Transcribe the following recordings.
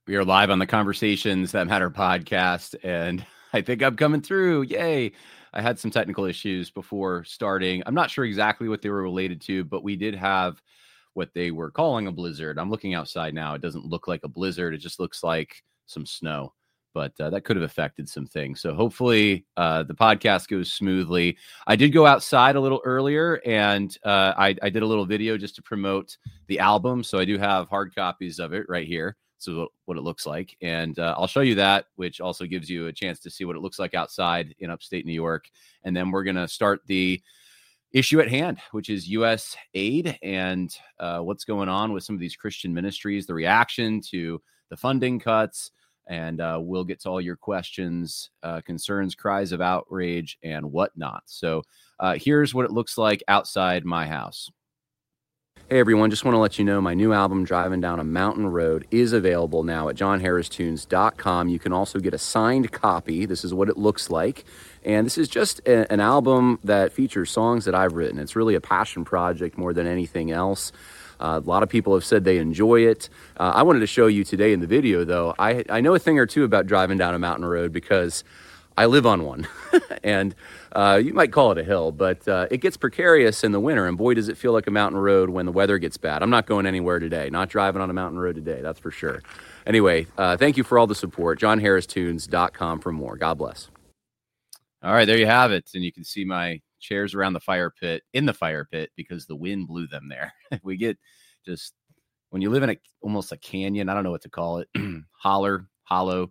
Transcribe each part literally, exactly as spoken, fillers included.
We are live on the Conversations That Matter podcast, and I think I'm coming through. Yay. I had some technical issues before starting. I'm not sure exactly what they were related to, but we did have what they were calling a blizzard. I'm looking outside now. It doesn't look like a blizzard. It just looks like some snow, but uh, that could have affected some things. So hopefully uh, the podcast goes smoothly. I did go outside a little earlier, and uh, I, I did a little video just to promote the album. So I do have hard copies of it right here. So what it looks like. And uh, I'll show you that, which also gives you a chance to see what it looks like outside in upstate New York. And then we're going to start the issue at hand, which is U S aid and uh, what's going on with some of these Christian ministries, the reaction to the funding cuts. And uh, we'll get to all your questions, uh, concerns, cries of outrage, and whatnot. So uh, here's what it looks like outside my house. Hey everyone, just want to let you know my new album, Driving Down a Mountain Road, is available now at john harris tunes dot com. You can also get a signed copy. This is what it looks like. And this is just a, an album that features songs that I've written. It's really a passion project more than anything else. Uh, a lot of people have said they enjoy it. Uh, I wanted to show you today in the video, though, I, I know a thing or two about driving down a mountain road because I live on one. And uh, you might call it a hill, but uh, it gets precarious in the winter. And boy, does it feel like a mountain road when the weather gets bad. I'm not going anywhere today, not driving on a mountain road today, that's for sure. Anyway, uh, thank you for all the support. john harris tunes dot com for more. God bless. All right, there you have it. And you can see my chairs around the fire pit, in the fire pit, because the wind blew them there. We get just, when you live in a almost a canyon, I don't know what to call it, holler, hollow.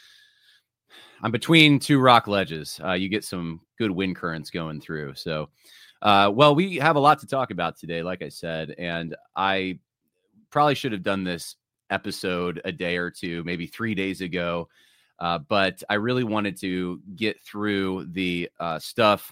I'm between two rock ledges. Uh, you get some good wind currents going through. So, uh, well, we have a lot to talk about today, like I said, and I probably should have done this episode a day or two, maybe three days ago. Uh, but I really wanted to get through the uh, stuff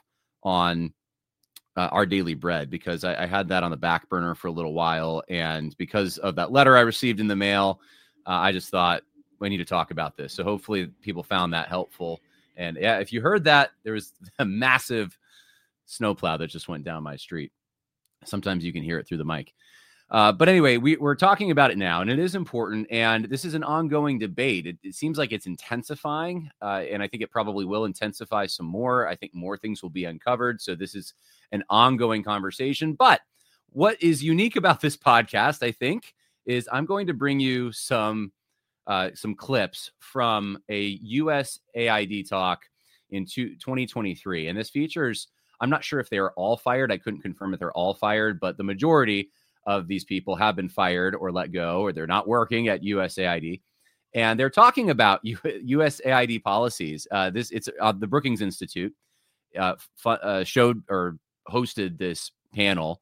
on uh, Our Daily Bread, because I, I had that on the back burner for a little while. And because of that letter I received in the mail, uh, I just thought, we need to talk about this. So hopefully people found that helpful. And yeah, if you heard that, there was a massive snowplow that just went down my street. Sometimes you can hear it through the mic. Uh, but anyway, we, we're talking about it now, and it is important. And this is an ongoing debate. It, it seems like it's intensifying, uh, and I think it probably will intensify some more. I think more things will be uncovered. So this is an ongoing conversation. But what is unique about this podcast, I think, is I'm going to bring you some Uh, some clips from a U S A I D talk in two, twenty twenty-three. And this features, I'm not sure if they are all fired. I couldn't confirm if they're all fired, but the majority of these people have been fired or let go, or they're not working at U S A I D. And they're talking about U S A I D policies. Uh, this it's uh, the Brookings Institute uh, fu- uh, showed or hosted this panel.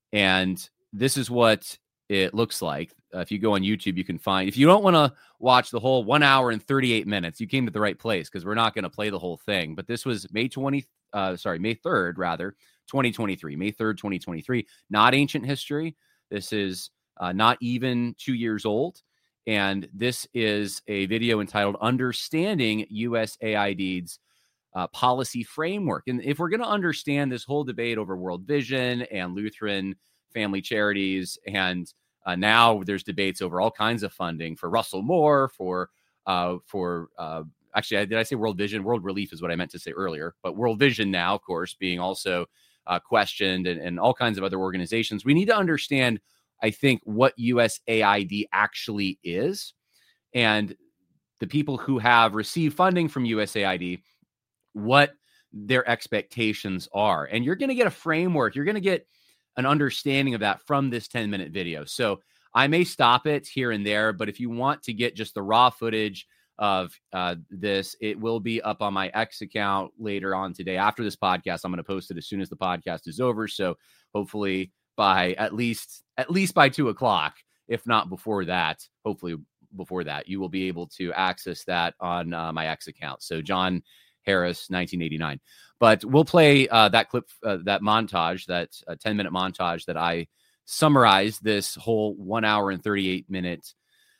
And this is what it looks like. Uh, if you go on YouTube, you can find, if you don't want to watch the whole one hour and thirty-eight minutes, you came to the right place, because we're not going to play the whole thing. But this was May twentieth, uh, sorry, May third, rather, twenty twenty-three, May third, twenty twenty-three, not ancient history. This is uh, not even two years old. And this is a video entitled Understanding U S A I D's uh, Policy Framework. And if we're going to understand this whole debate over World Vision and Lutheran family charities, and uh, now there's debates over all kinds of funding for Russell Moore, for uh, for uh, actually, did I say World Vision? World Relief is what I meant to say earlier, but World Vision now, of course, being also uh, questioned, and, and all kinds of other organizations. We need to understand, I think, what U S A I D actually is, and the people who have received funding from U S A I D, what their expectations are. And you're going to get a framework. You're going to get an understanding of that from this ten minute video. So I may stop it here and there, but if you want to get just the raw footage of uh, this, it will be up on my X account later on today. After this podcast, I'm going to post it as soon as the podcast is over. So hopefully by at least, at least by two o'clock, if not before that, hopefully before that, you will be able to access that on uh, my X account. So John Harris, nineteen eighty-nine. But we'll play uh, that clip, uh, that montage, that uh, ten minute montage that I summarized this whole one hour and thirty-eight minute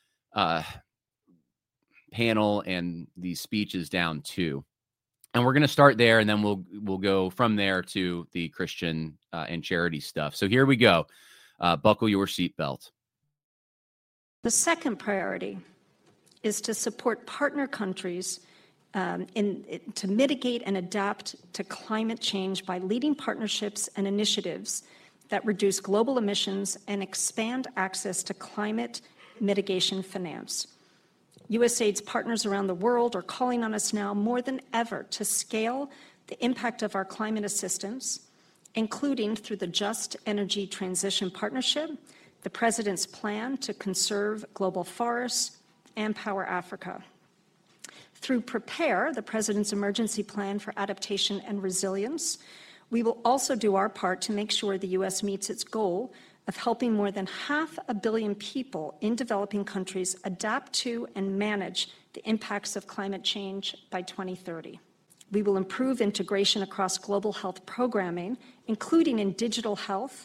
uh, panel and these speeches down to. And we're going to start there, and then we'll we'll go from there to the Christian uh, and charity stuff. So here we go. Uh, buckle your seatbelt. The second priority is to support partner countries um, in, in, to mitigate and adapt to climate change by leading partnerships and initiatives that reduce global emissions and expand access to climate mitigation finance. U S A I D's partners around the world are calling on us now more than ever to scale the impact of our climate assistance, including through the Just Energy Transition Partnership, the President's plan to conserve global forests, and Power Africa. Through PREPARE, the President's Emergency Plan for Adaptation and Resilience, we will also do our part to make sure the U S meets its goal of helping more than half a billion people in developing countries adapt to and manage the impacts of climate change by twenty thirty. We will improve integration across global health programming, including in digital health,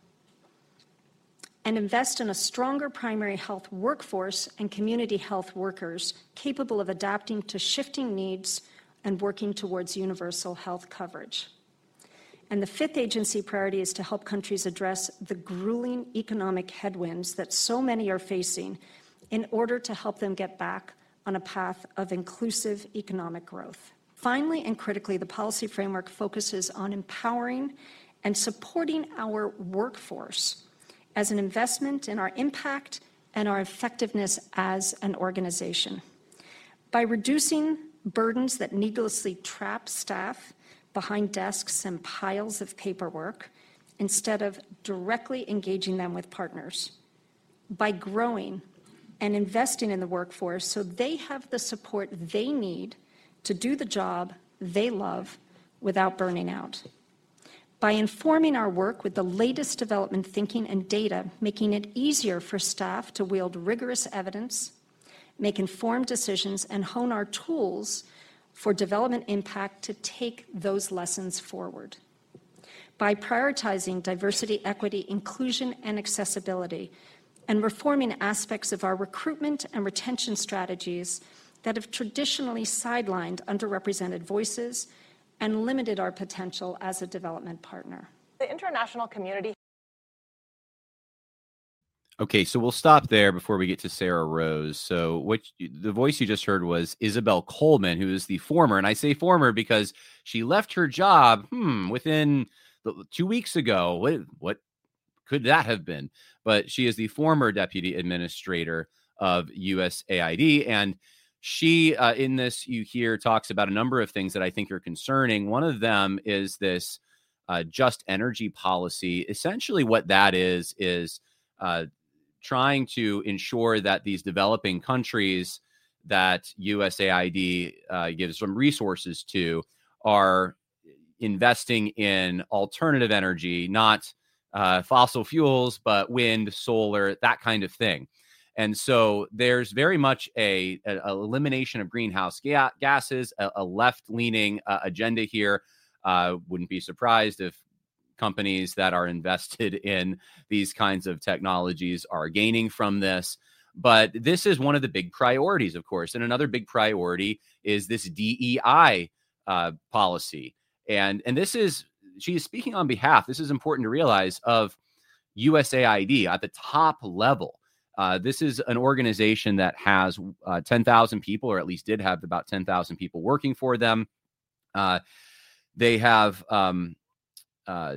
and invest in a stronger primary health workforce and community health workers capable of adapting to shifting needs and working towards universal health coverage. And the fifth agency priority is to help countries address the grueling economic headwinds that so many are facing in order to help them get back on a path of inclusive economic growth. Finally and critically, the policy framework focuses on empowering and supporting our workforce as an investment in our impact and our effectiveness as an organization. By reducing burdens that needlessly trap staff behind desks and piles of paperwork, instead of directly engaging them with partners. By growing and investing in the workforce so they have the support they need to do the job they love without burning out. By informing our work with the latest development thinking and data, making it easier for staff to wield rigorous evidence, make informed decisions, and hone our tools for development impact to take those lessons forward. By prioritizing diversity, equity, inclusion, and accessibility, and reforming aspects of our recruitment and retention strategies that have traditionally sidelined underrepresented voices and limited our potential as a development partner. The international community. Okay, so we'll stop there before we get to Sarah Rose. So what the voice you just heard was Isabel Coleman, who is the former, and I say former because she left her job hmm, within the, two weeks ago. What, what could that have been? But she is the former deputy administrator of U S A I D, and she, uh, in this, you hear, talks about a number of things that I think are concerning. One of them is this uh, just energy policy. Essentially what that is, is uh, trying to ensure that these developing countries that U S A I D uh, gives some resources to are investing in alternative energy, not uh, fossil fuels, but wind, solar, that kind of thing. And so there's very much a, a, a elimination of greenhouse ga- gases, a, a left-leaning uh, agenda here. Uh, wouldn't be surprised if companies that are invested in these kinds of technologies are gaining from this. But this is one of the big priorities, of course. And another big priority is this D E I uh, policy. And, and this is, she is speaking on behalf, this is important to realize, of U S A I D at the top level. Uh, this is an organization that has uh, ten thousand people, or at least did have about ten thousand people working for them. Uh, they have um, uh,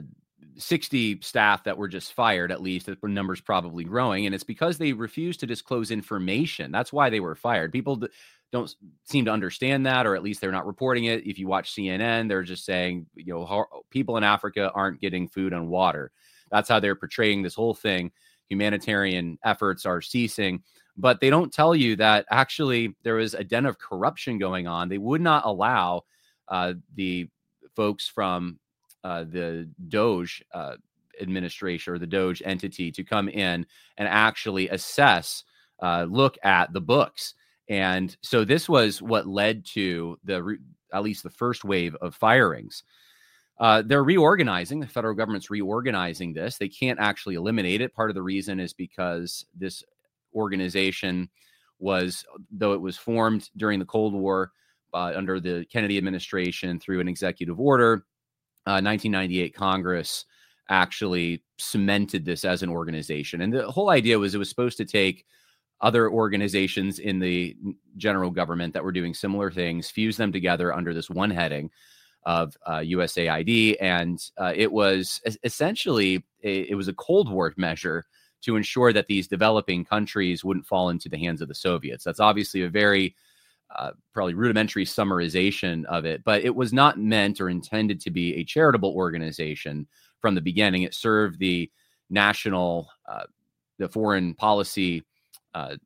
sixty staff that were just fired, at least. The number's probably growing. And it's because they refused to disclose information. That's why they were fired. People d- don't seem to understand that, or at least they're not reporting it. If you watch C N N, they're just saying, you know, how, people in Africa aren't getting food and water. That's how they're portraying this whole thing. Humanitarian efforts are ceasing, but they don't tell you that actually there is a den of corruption going on. They would not allow uh, the folks from uh, the Doge uh, administration or the Doge entity to come in and actually assess, uh, look at the books. And so this was what led to the at least the first wave of firings. Uh, they're reorganizing. The federal government's reorganizing this. They can't actually eliminate it. Part of the reason is because this organization was, though it was formed during the Cold War uh, under the Kennedy administration through an executive order, uh, nineteen ninety-eight Congress actually cemented this as an organization. And the whole idea was it was supposed to take other organizations in the general government that were doing similar things, fused them together under this one heading of uh, U S A I D. And uh, it was essentially, a, it was a Cold War measure to ensure that these developing countries wouldn't fall into the hands of the Soviets. That's obviously a very uh, probably rudimentary summarization of it, but it was not meant or intended to be a charitable organization from the beginning. It served the national, uh, the foreign policy uh,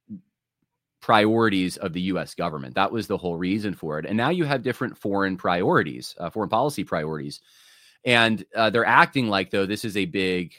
priorities of the U S government. That was the whole reason for it. And now you have different foreign priorities, uh, foreign policy priorities. And uh, they're acting like, though, this is a big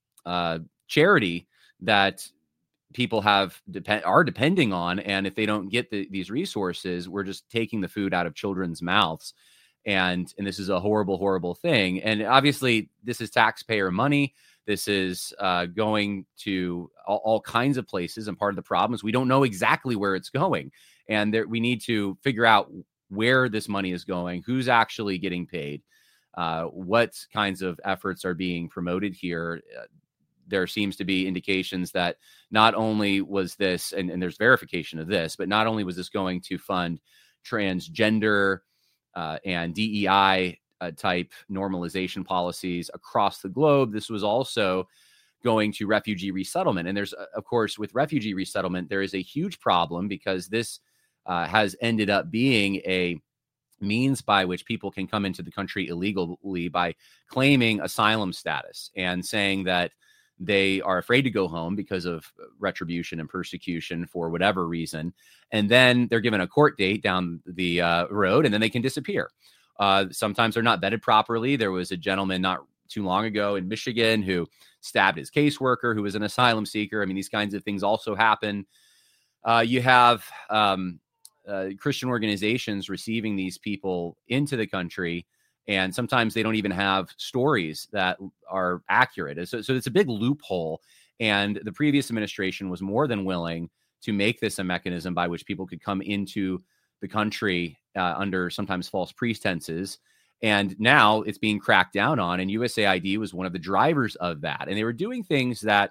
uh, charity that people have depend are depending on. And if they don't get the, these resources, we're just taking the food out of children's mouths. And, and this is a horrible, horrible thing. And obviously, this is taxpayer money. This is uh, going to all, all kinds of places. And part of the problem is we don't know exactly where it's going. And there, we need to figure out where this money is going, who's actually getting paid, uh, what kinds of efforts are being promoted here. Uh, there seems to be indications that not only was this, and, and there's verification of this, but not only was this going to fund transgender uh, and D E I Uh, type normalization policies across the globe. This was also going to refugee resettlement. And there's, uh, of course, with refugee resettlement, there is a huge problem because this uh, has ended up being a means by which people can come into the country illegally by claiming asylum status and saying that they are afraid to go home because of retribution and persecution for whatever reason. And then they're given a court date down the uh, road and then they can disappear. Uh, sometimes they're not vetted properly. There was a gentleman not too long ago in Michigan who stabbed his caseworker who was an asylum seeker. I mean, these kinds of things also happen. Uh, you have um, uh, Christian organizations receiving these people into the country, and sometimes they don't even have stories that are accurate. So, so it's a big loophole. And the previous administration was more than willing to make this a mechanism by which people could come into the country uh, under sometimes false pretenses. And now it's being cracked down on. And U S A I D was one of the drivers of that. And they were doing things that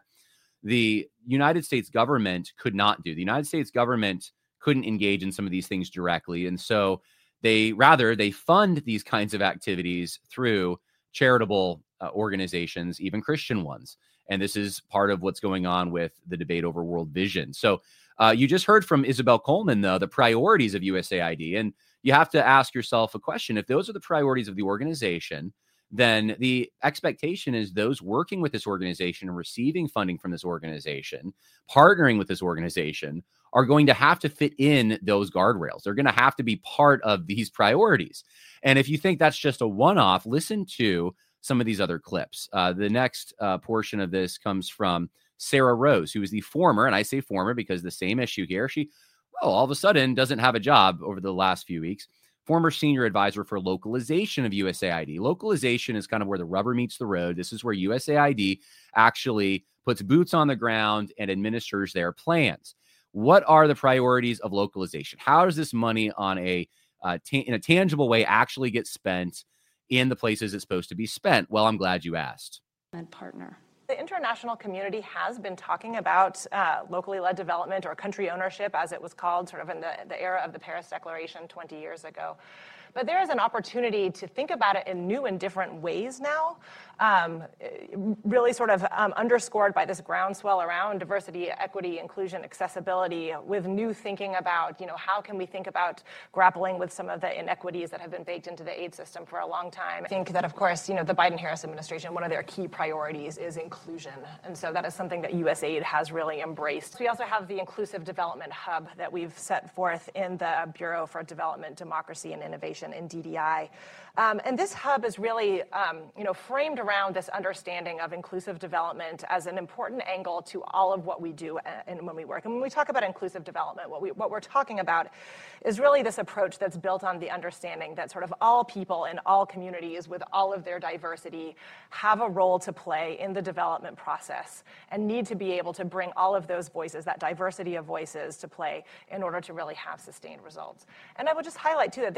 the United States government could not do. The United States government couldn't engage in some of these things directly. And so they rather they fund these kinds of activities through charitable uh, organizations, even Christian ones. And this is part of what's going on with the debate over World Vision. So Uh, you just heard from Isabel Coleman, though, the priorities of U S A I D. And you have to ask yourself a question. If those are the priorities of the organization, then the expectation is those working with this organization and receiving funding from this organization, partnering with this organization, are going to have to fit in those guardrails. They're going to have to be part of these priorities. And if you think that's just a one-off, listen to some of these other clips. Uh, the next uh, portion of this comes from Sarah Rose, who is the former, and I say former because the same issue here, she, well, all of a sudden doesn't have a job over the last few weeks, former senior advisor for localization of U S A I D. Localization is kind of where the rubber meets the road. This is where U S A I D actually puts boots on the ground and administers their plans. What are the priorities of localization? How does this money on a uh, ta- in a tangible way actually get spent in the places it's supposed to be spent? Well, I'm glad you asked. And partner. The international community has been talking about uh, locally led development, or country ownership, as it was called, sort of in the, the era of the Paris Declaration twenty years ago. But there is an opportunity to think about it in new and different ways now, um, really sort of um, underscored by this groundswell around diversity, equity, inclusion, accessibility, with new thinking about, you know, how can we think about grappling with some of the inequities that have been baked into the aid system for a long time. I think that, of course, you know, the Biden-Harris administration, one of their key priorities is inclusion. And so that is something that U S A I D has really embraced. We also have the Inclusive Development Hub that we've set forth in the Bureau for Development, Democracy, and Innovation in D D I. Um, and this hub is really, um, you know, framed around this understanding of inclusive development as an important angle to all of what we do and when we work. And when we talk about inclusive development, what, we, what we're talking about is really this approach that's built on the understanding that sort of all people in all communities with all of their diversity have a role to play in the development process and need to be able to bring all of those voices, that diversity of voices, to play in order to really have sustained results. And I would just highlight, too, that there is a very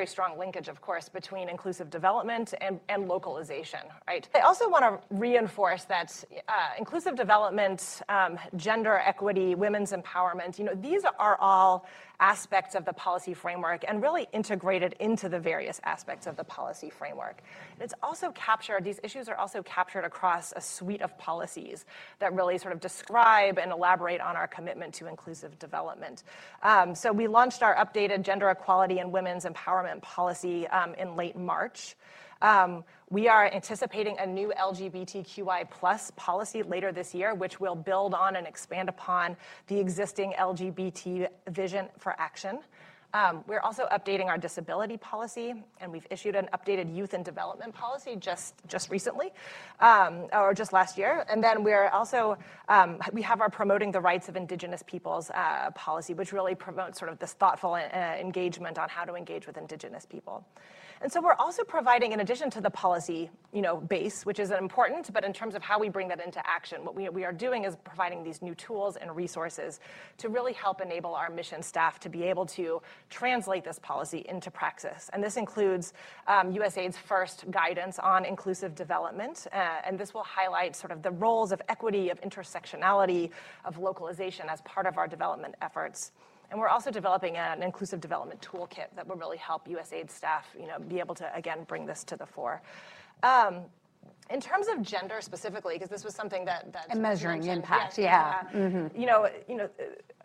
very strong linkage, of course, between inclusive development and, and localization, right? I also want to reinforce that uh, inclusive development, um, gender equity, women's empowerment, you know, these are all aspects of the policy framework and really integrated into the various aspects of the policy framework. It's also captured, these issues are also captured across a suite of policies that really sort of describe and elaborate on our commitment to inclusive development. Um, so we launched our updated gender equality and women's empowerment policy um, in late March. Um, we are anticipating a new L G B T Q I plus policy later this year, which will build on and expand upon the existing L G B T vision for action. Um, we're also updating our disability policy, and we've issued an updated youth and development policy just, just recently, um, or just last year. And then we're also, um, we have our Promoting the Rights of Indigenous Peoples uh, policy, which really promotes sort of this thoughtful uh, engagement on how to engage with Indigenous people. And so we're also providing, in addition to the policy, you know, base, which is important, but in terms of how we bring that into action, what we, we are doing is providing these new tools and resources to really help enable our mission staff to be able to translate this policy into praxis. And this includes um, U S A I D's first guidance on inclusive development, uh, and this will highlight sort of the roles of equity, of intersectionality, of localization as part of our development efforts. And we're also developing an inclusive development toolkit that will really help U S A I D staff, you know, be able to, again, bring this to the fore. Um, in terms of gender specifically, because this was something that... that and measuring mentioned, impact, yeah. yeah. Mm-hmm. You know, you know,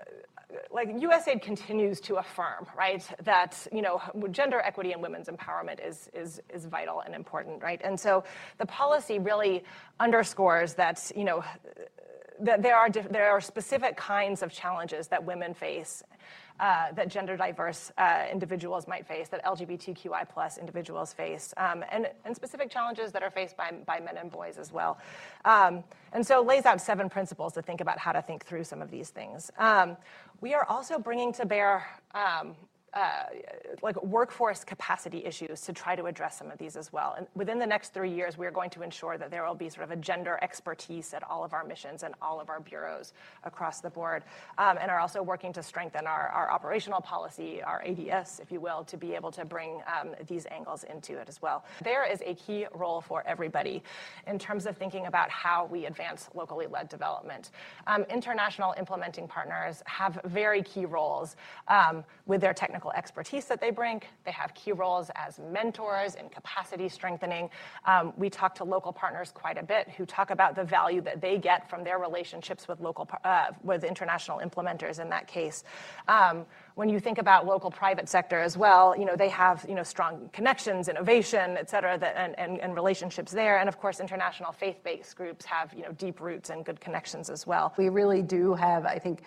like U S A I D continues to affirm, right, that, you know, gender equity and women's empowerment is, is, is vital and important, right? And so the policy really underscores that, you know, that there are, there are specific kinds of challenges that women face, uh, that gender diverse uh, individuals might face, that L G B T Q I plus individuals face, um, and, and specific challenges that are faced by, by men and boys as well. Um, and so it lays out seven principles to think about how to think through some of these things. Um, we are also bringing to bear um, Uh, like workforce capacity issues to try to address some of these as well. And within the next three years, we are going to ensure that there will be sort of a gender expertise at all of our missions and all of our bureaus across the board, um, and are also working to strengthen our, our operational policy, our A D S, if you will, to be able to bring um, these angles into it as well. There is a key role for everybody in terms of thinking about how we advance locally led development. Um, international implementing partners have very key roles um, with their technical expertise that they bring. They have key roles as mentors in capacity strengthening. Um, we talk to local partners quite a bit who talk about the value that they get from their relationships with local, uh, with international implementers in that case. Um, when you think about local private sector as well, you know, they have, you know, strong connections, innovation, et cetera, that, and, and, and relationships there. And of course, international faith-based groups have, you know, deep roots and good connections as well. We really do have, I think,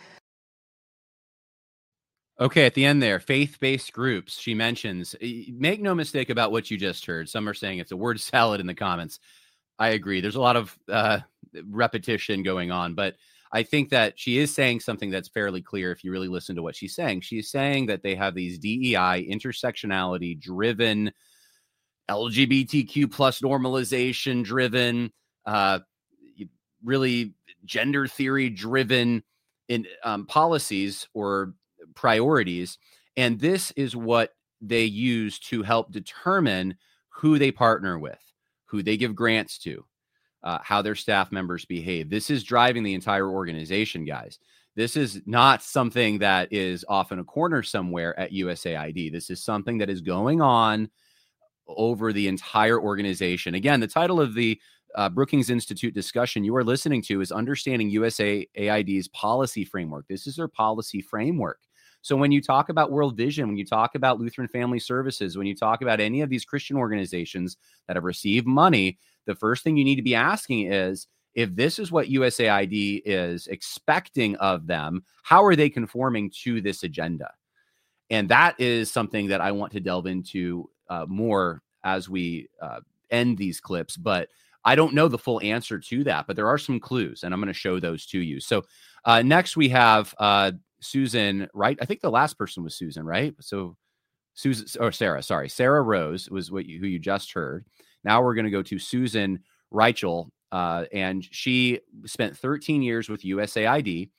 Okay, at the end there, faith-based groups, she mentions. Make no mistake about what you just heard. Some are saying it's a word salad in the comments. I agree. There's a lot of uh, repetition going on, but I think that she is saying something that's fairly clear if you really listen to what she's saying. She's saying that they have these D E I, intersectionality-driven, L G B T Q plus normalization-driven, uh, really gender theory-driven in um, policies or priorities. And this is what they use to help determine who they partner with, who they give grants to, uh, how their staff members behave. This is driving the entire organization, guys. This is not something that is off in a corner somewhere at U S A I D. This is something that is going on over the entire organization. Again, the title of the uh, Brookings Institute discussion you are listening to is Understanding U S A I D's Policy Framework. This is their policy framework. So when you talk about World Vision, when you talk about Lutheran Family Services, when you talk about any of these Christian organizations that have received money, the first thing you need to be asking is, if this is what U S A I D is expecting of them, how are they conforming to this agenda? And that is something that I want to delve into uh, more as we uh, end these clips. But I don't know the full answer to that, but there are some clues, and I'm going to show those to you. So uh, next we have uh, Susan, right? I think the last person was Susan, right? So Susan or Sarah, sorry. Sarah Rose was what you, who you just heard. Now we're going to go to Susan Reichel, uh, and she spent thirteen years with U S A I D.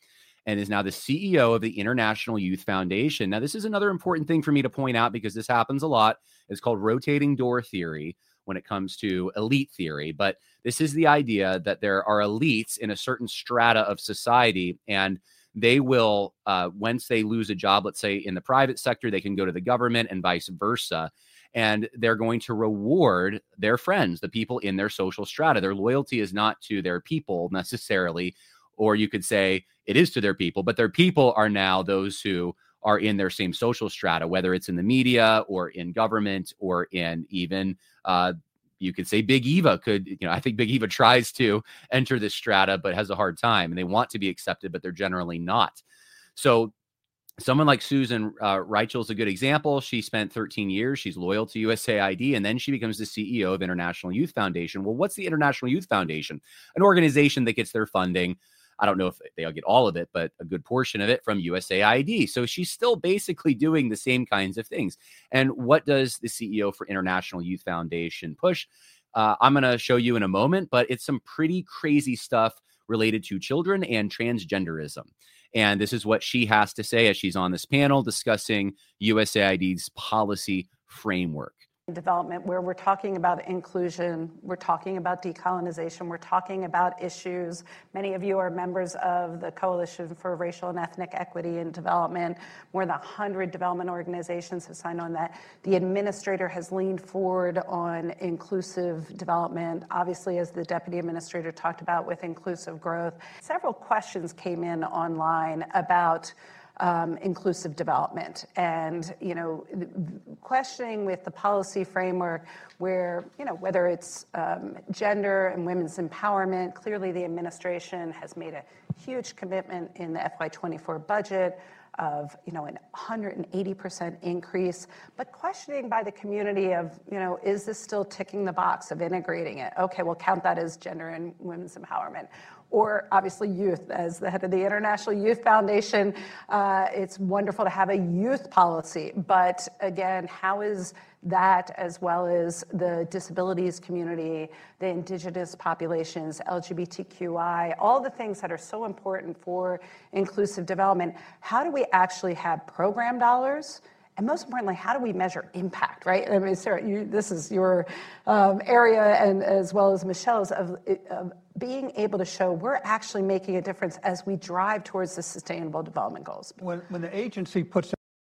and is now the C E O of the International Youth Foundation. Now, this is another important thing for me to point out because this happens a lot. It's called rotating door theory when it comes to elite theory. But this is the idea that there are elites in a certain strata of society, and they will, uh, once they lose a job, let's say in the private sector, they can go to the government and vice versa. And they're going to reward their friends, the people in their social strata. Their loyalty is not to their people necessarily, or you could say it is to their people, but their people are now those who are in their same social strata, whether it's in the media or in government or in even, uh, you could say Big Eva could, you know, I think Big Eva tries to enter this strata, but has a hard time, and they want to be accepted, but they're generally not. So someone like Susan uh, Reichel is a good example. She spent thirteen years. She's loyal to U S A I D, and then she becomes the C E O of International Youth Foundation. Well, what's the International Youth Foundation? An organization that gets their funding. I don't know if they'll get all of it, but a good portion of it from U S A I D. So she's still basically doing the same kinds of things. And what does the C E O for International Youth Foundation push? Uh, I'm going to show you in a moment, but it's some pretty crazy stuff related to children and transgenderism. And this is what she has to say as she's on this panel discussing U S A I D's policy framework. Development, where we're talking about inclusion, we're talking about decolonization, we're talking about issues. Many of you are members of the Coalition for Racial and Ethnic Equity and Development. More than one hundred development organizations have signed on that. The administrator has leaned forward on inclusive development, obviously, as the deputy administrator talked about with inclusive growth. Several questions came in online about Um, inclusive development and, you know, questioning with the policy framework where, you know, whether it's um, gender and women's empowerment, clearly the administration has made a huge commitment in the F Y twenty-four budget of, you know, an one hundred eighty percent increase, but questioning by the community of, you know, is this still ticking the box of integrating it? Okay, we'll count that as gender and women's empowerment. Or obviously youth. As the head of the International Youth Foundation, uh, it's wonderful to have a youth policy. But again, how is that, as well as the disabilities community, the indigenous populations, L G B T Q I, all the things that are so important for inclusive development, how do we actually have program dollars? And most importantly, how do we measure impact, right? I mean, Sarah, you, this is your um, area, and as well as Michelle's, of, of being able to show we're actually making a difference as we drive towards the Sustainable Development Goals. When, when the agency puts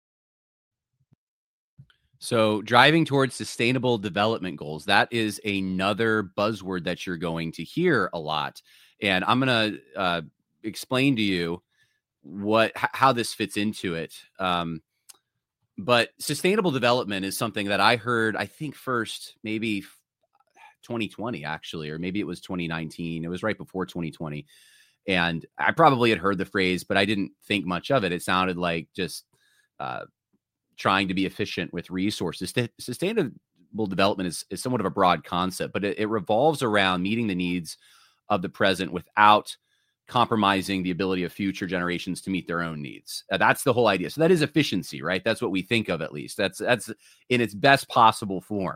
So driving towards sustainable development goals, that is another buzzword that you're going to hear a lot. And I'm going to uh, explain to you what h- how this fits into it. Um, But sustainable development is something that I heard, I think first, maybe twenty twenty, actually, or maybe it was twenty nineteen. It was right before twenty twenty. And I probably had heard the phrase, but I didn't think much of it. It sounded like just uh, trying to be efficient with resources. Sustainable development is, is somewhat of a broad concept, but it, it revolves around meeting the needs of the present without compromising the ability of future generations to meet their own needs. Uh, that's the whole idea. So that is efficiency, right? That's what we think of, at least. That's that's in its best possible form.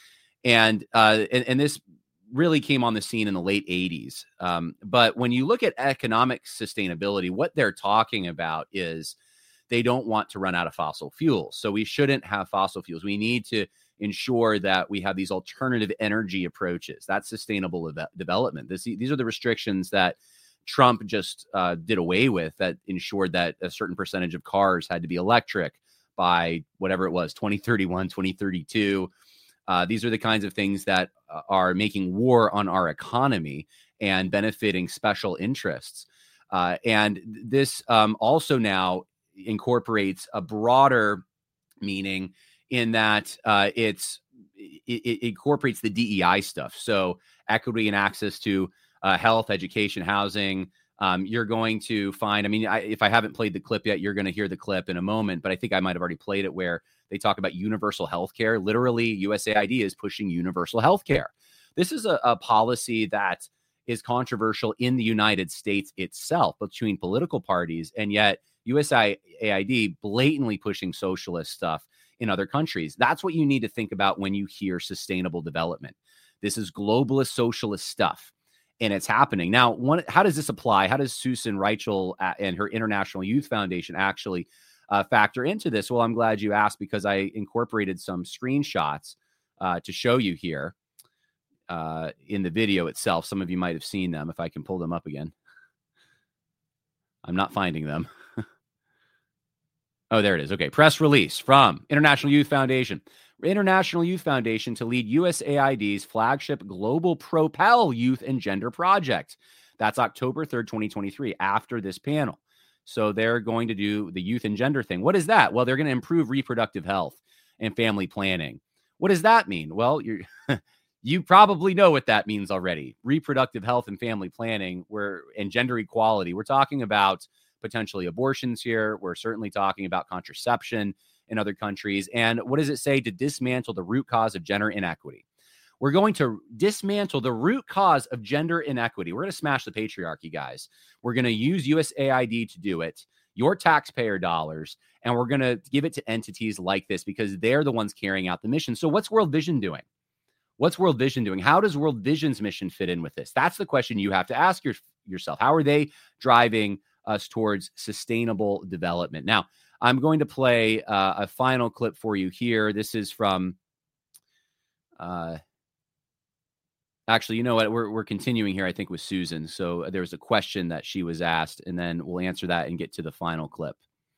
And uh, and, and this really came on the scene in the late eighties. Um, but when you look at economic sustainability, what they're talking about is they don't want to run out of fossil fuels. So we shouldn't have fossil fuels. We need to ensure that we have these alternative energy approaches. That's sustainable de- development. This, these are the restrictions that Trump just uh, did away with, that ensured that a certain percentage of cars had to be electric by whatever it was, twenty thirty-one, twenty thirty-two. Uh, these are the kinds of things that uh, are making war on our economy and benefiting special interests. Uh, and this um, also now incorporates a broader meaning in that uh, it's it, it incorporates the D E I stuff. So equity and access to Uh, health, education, housing. Um, you're going to find, I mean, I, if I haven't played the clip yet, you're going to hear the clip in a moment, but I think I might have already played it, where they talk about universal health care. Literally, U S A I D is pushing universal health care. This is a, a policy that is controversial in the United States itself, between political parties, and yet U S A I D blatantly pushing socialist stuff in other countries. That's what you need to think about when you hear sustainable development. This is globalist socialist stuff. and it's happening. Now, one, how does this apply? How does Susan Reichel and her International Youth Foundation actually uh, factor into this? Well, I'm glad you asked, because I incorporated some screenshots uh, to show you here uh, in the video itself. Some of you might have seen them, if I can pull them up again. I'm not finding them. Oh, there it is. Okay. Press release from International Youth Foundation. International Youth Foundation to lead U S A I D's flagship Global Propel Youth and Gender Project. That's October third, twenty twenty-three, after this panel. So they're going to do the youth and gender thing. What is that? Well, they're going to improve reproductive health and family planning. What does that mean? Well, you're, you probably know what that means already. Reproductive health and family planning, where and gender equality. We're talking about potentially abortions here. We're certainly talking about contraception in other countries. And what does it say? To dismantle the root cause of gender inequity. We're going to dismantle the root cause of gender inequity. We're going to smash the patriarchy, guys. We're going to use U S A I D to do it, your taxpayer dollars, and we're going to give it to entities like this because they're the ones carrying out the mission. So what's World Vision doing? What's World Vision doing? How does World Vision's mission fit in with this? That's the question you have to ask your, yourself. How are they driving us towards sustainable development? Now, I'm going to play uh, a final clip for you here. This is from, uh, actually, you know what? We're we're continuing here, I think, with Susan. So there was a question that she was asked, and then we'll answer that and get to the final clip.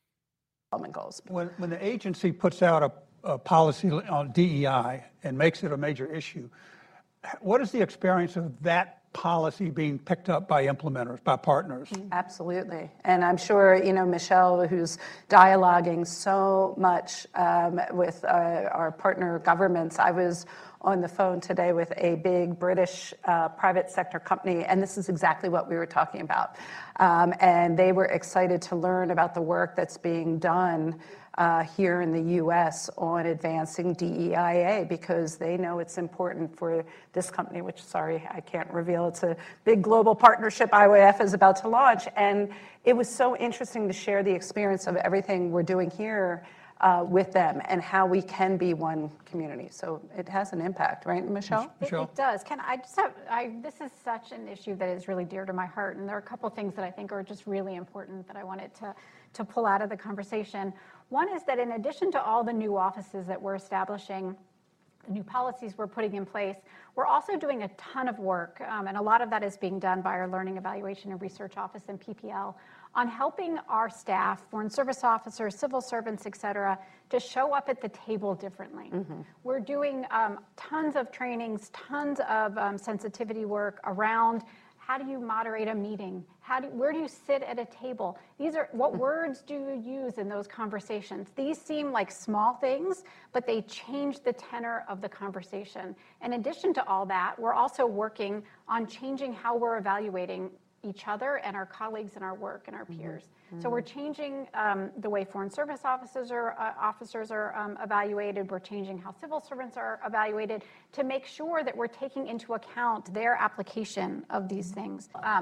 Goals. When, when the agency puts out a, a policy on D E I and makes it a major issue, what is the experience of that policy being picked up by implementers, by partners? Absolutely. And I'm sure, you know, Michelle, who's dialoguing so much um, with uh, our partner governments. I was on the phone today with a big British uh, private sector company, and this is exactly what we were talking about. Um, and they were excited to learn about the work that's being done Uh, here in the U S on advancing D E I A, because they know it's important for this company, which, sorry, I can't reveal. It's a big global partnership I Y F is about to launch. And it was so interesting to share the experience of everything we're doing here uh, with them and how we can be one community. So it has an impact, right, Michelle? It, it does. Can I just have, I, this is such an issue that is really dear to my heart. And there are a couple things that I think are just really important that I wanted to, to pull out of the conversation. One is that in addition to all the new offices that we're establishing, the new policies we're putting in place, we're also doing a ton of work, um, and a lot of that is being done by our Learning Evaluation and Research Office and P P L, on helping our staff, foreign service officers, civil servants, et cetera, to show up at the table differently. Mm-hmm. We're doing um, tons of trainings, tons of um, sensitivity work around how do you moderate a meeting? How do, where do you sit at a table? These are, what words do you use in those conversations? These seem like small things, but they change the tenor of the conversation. In addition to all that, we're also working on changing how we're evaluating each other and our colleagues and our work and our peers. Mm-hmm. So we're changing um, the way foreign service officers are, uh, officers are um, evaluated. We're changing how civil servants are evaluated to make sure that we're taking into account their application of these things. Um,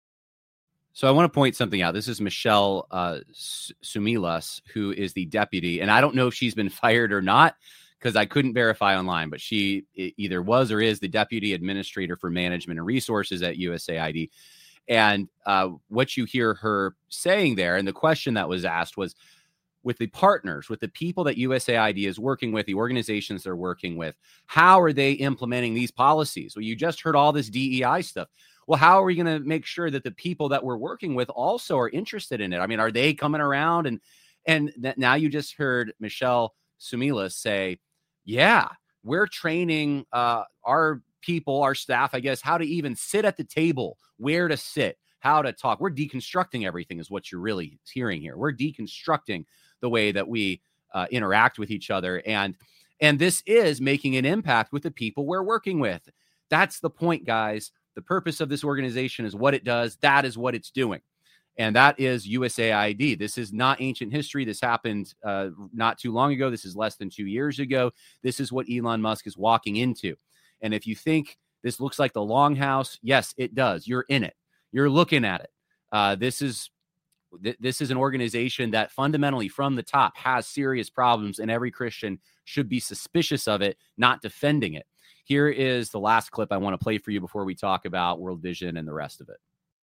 So I want to point something out. This is Michelle uh, Sumilas, who is the deputy, and I don't know if she's been fired or not because I couldn't verify online, but she either was or is the deputy administrator for management and resources at U S A I D. And uh, what you hear her saying there, and the question that was asked was, with the partners, with the people that U S A I D is working with, the organizations they're working with, how are they implementing these policies? Well, you just heard all this D E I stuff. Well, how are we going to make sure that the people that we're working with also are interested in it? I mean, are they coming around? And and th- now you just heard Michelle Sumilas say, yeah, we're training uh, our people, our staff, I guess, how to even sit at the table, where to sit, how to talk. We're deconstructing everything is what you're really hearing here. We're deconstructing the way that we uh, interact with each other. And, and this is making an impact with the people we're working with. That's the point, guys. The purpose of this organization is what it does. That is what it's doing. And that is U S A I D. This is not ancient history. This happened uh, not too long ago. This is less than two years ago. This is what Elon Musk is walking into. And if you think this looks like the Longhouse, yes, it does. You're in it. You're looking at it. Uh, this is th- this is an organization that fundamentally from the top has serious problems, and every Christian should be suspicious of it, not defending it. Here is the last clip I want to play for you before we talk about World Vision and the rest of it.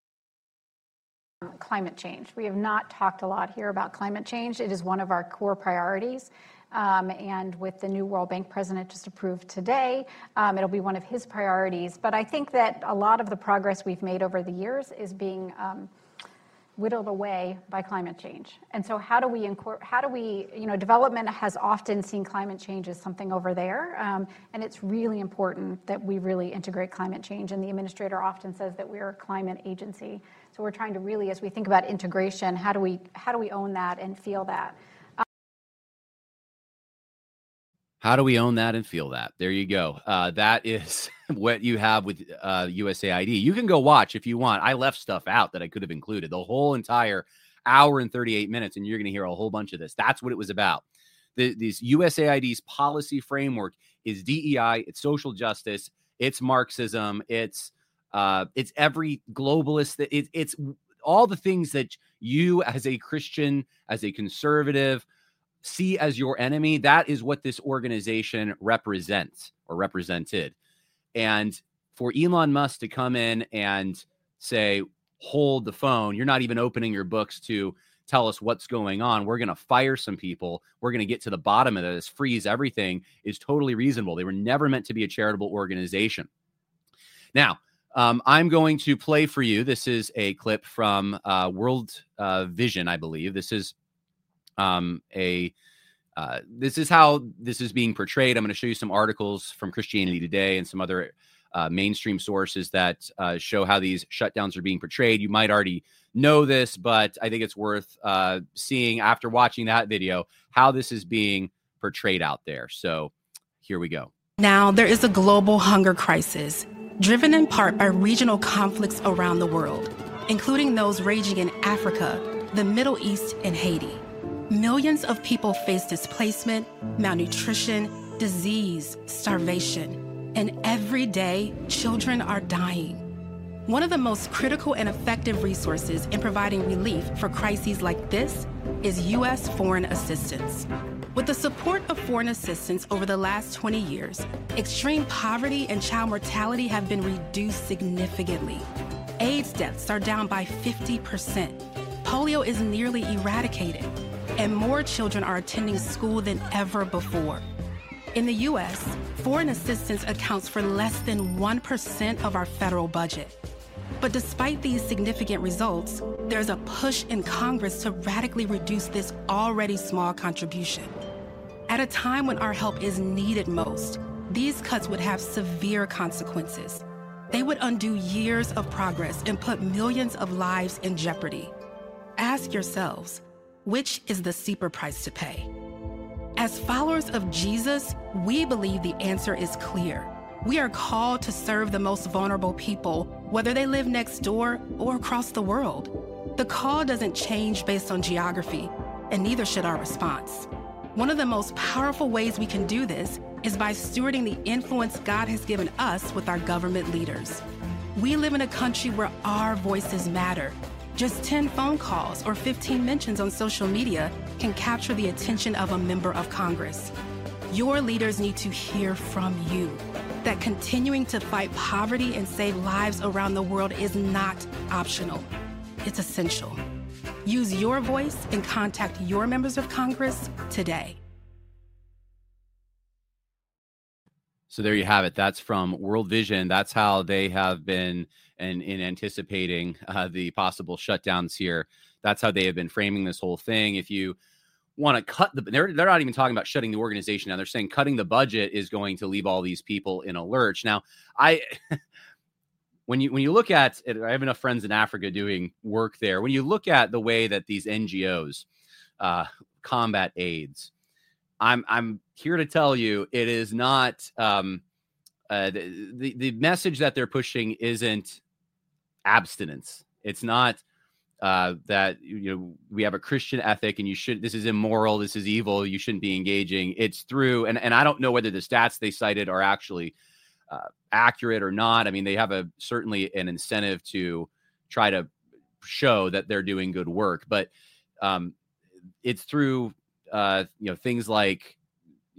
Climate change. We have not talked a lot here about climate change. It is one of our core priorities. Um, and with the new World Bank president just approved today, um, it'll be one of his priorities. But I think that a lot of the progress we've made over the years is being um, whittled away by climate change. And so how do we, incor- how do we, you know, development has often seen climate change as something over there. Um, and it's really important that we really integrate climate change. And the administrator often says that we're a climate agency. So we're trying to really, as we think about integration, how do we, how do we own that and feel that? How do we own that and feel that? There you go. Uh, that is what you have with uh, U S A I D. You can go watch if you want. I left stuff out that I could have included. The whole entire hour and thirty-eight minutes, and you're going to hear a whole bunch of this. That's what it was about. The, this U S A I D's policy framework is D E I, it's social justice, it's Marxism, it's uh, it's every globalist. It, it's all the things that you as a Christian, as a conservative, see as your enemy. That is what this organization represents or represented. And for Elon Musk to come in and say, hold the phone, you're not even opening your books to tell us what's going on. We're going to fire some people. We're going to get to the bottom of this, freeze everything, is totally reasonable. They were never meant to be a charitable organization. Now, um, I'm going to play for you. This is a clip from uh, World uh, Vision, I believe. This is Um, a uh, this is how this is being portrayed. I'm going to show you some articles from Christianity Today and some other uh, mainstream sources that uh, show how these shutdowns are being portrayed. You might already know this, but I think it's worth uh, seeing after watching that video how this is being portrayed out there. So here we go. Now there is a global hunger crisis, driven in part by regional conflicts around the world, including those raging in Africa, the Middle East, and Haiti. Millions of people face displacement, malnutrition, disease, starvation, and every day, children are dying. One of the most critical and effective resources in providing relief for crises like this is U S foreign assistance. With the support of foreign assistance over the last twenty years, extreme poverty and child mortality have been reduced significantly. AIDS deaths are down by fifty percent. Polio is nearly eradicated, and more children are attending school than ever before. In the U S, foreign assistance accounts for less than one percent of our federal budget. But despite these significant results, there's a push in Congress to radically reduce this already small contribution. At a time when our help is needed most, these cuts would have severe consequences. They would undo years of progress and put millions of lives in jeopardy. Ask yourselves, which is the steeper price to pay? As followers of Jesus, we believe the answer is clear. We are called to serve the most vulnerable people, whether they live next door or across the world. The call doesn't change based on geography, and neither should our response. One of the most powerful ways we can do this is by stewarding the influence God has given us with our government leaders. We live in a country where our voices matter. Just ten phone calls or fifteen mentions on social media can capture the attention of a member of Congress. Your leaders need to hear from you that continuing to fight poverty and save lives around the world is not optional. It's essential. Use your voice and contact your members of Congress today. So there you have it. That's from World Vision. That's how they have been and in anticipating uh, the possible shutdowns here. That's how they have been framing this whole thing. If you want to cut the, they're, they're not even talking about shutting the organization now. They're saying cutting the budget is going to leave all these people in a lurch. Now, I, when you, when you look at it, I have enough friends in Africa doing work there. When you look at the way that these N G Os uh, combat AIDS, I'm, I'm here to tell you, it is not, um, uh, the, the, the message that they're pushing isn't abstinence. It's not uh, that, you know, we have a Christian ethic and you should, this is immoral, this is evil, you shouldn't be engaging. It's through, and, and I don't know whether the stats they cited are actually uh, accurate or not. I mean, they have a certainly an incentive to try to show that they're doing good work, but um, it's through, uh, you know, things like, you know,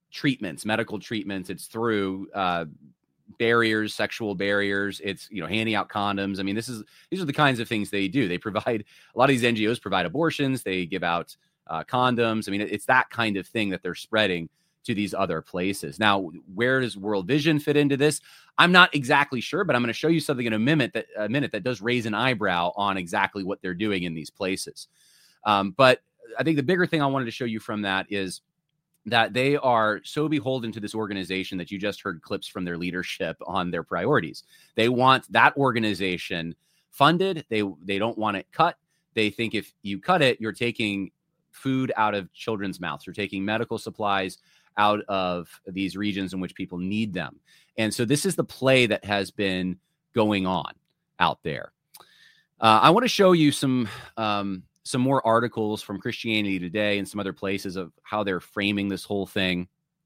treatments, medical treatments. It's through uh, barriers, sexual barriers. It's, you know, handing out condoms. I mean, this is these are the kinds of things they do. They provide, a lot of these N G Os provide abortions. They give out uh, condoms. I mean, it's that kind of thing that they're spreading to these other places. Now, where does World Vision fit into this? I'm not exactly sure, but I'm going to show you something in a minute that a minute that does raise an eyebrow on exactly what they're doing in these places. Um, but I think the bigger thing I wanted to show you from that is that they are so beholden to this organization that you just heard clips from their leadership on their priorities. They want that organization funded. They they don't want it cut. They think if you cut it, you're taking food out of children's mouths. You're taking medical supplies out of these regions in which people need them. And so this is the play that has been going on out there. Uh, I want to show you some um, some more articles from Christianity Today and some other places of how they're framing this whole thing.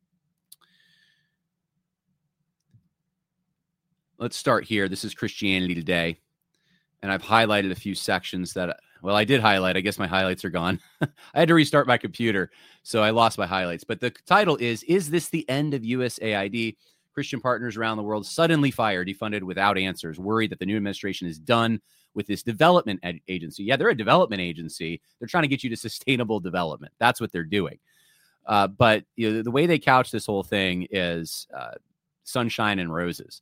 Let's start here. This is Christianity Today. And I've highlighted a few sections that, well, I did highlight. I guess my highlights are gone. I had to restart my computer, so I lost my highlights. But the title is, Is This the End of U S A I D? Christian partners around the world suddenly fired, defunded without answers, worried that the new administration is done with this development ed- agency. Yeah, they're a development agency. They're trying to get you to sustainable development. That's what they're doing. Uh, but you know, the way they couch this whole thing is uh, sunshine and roses.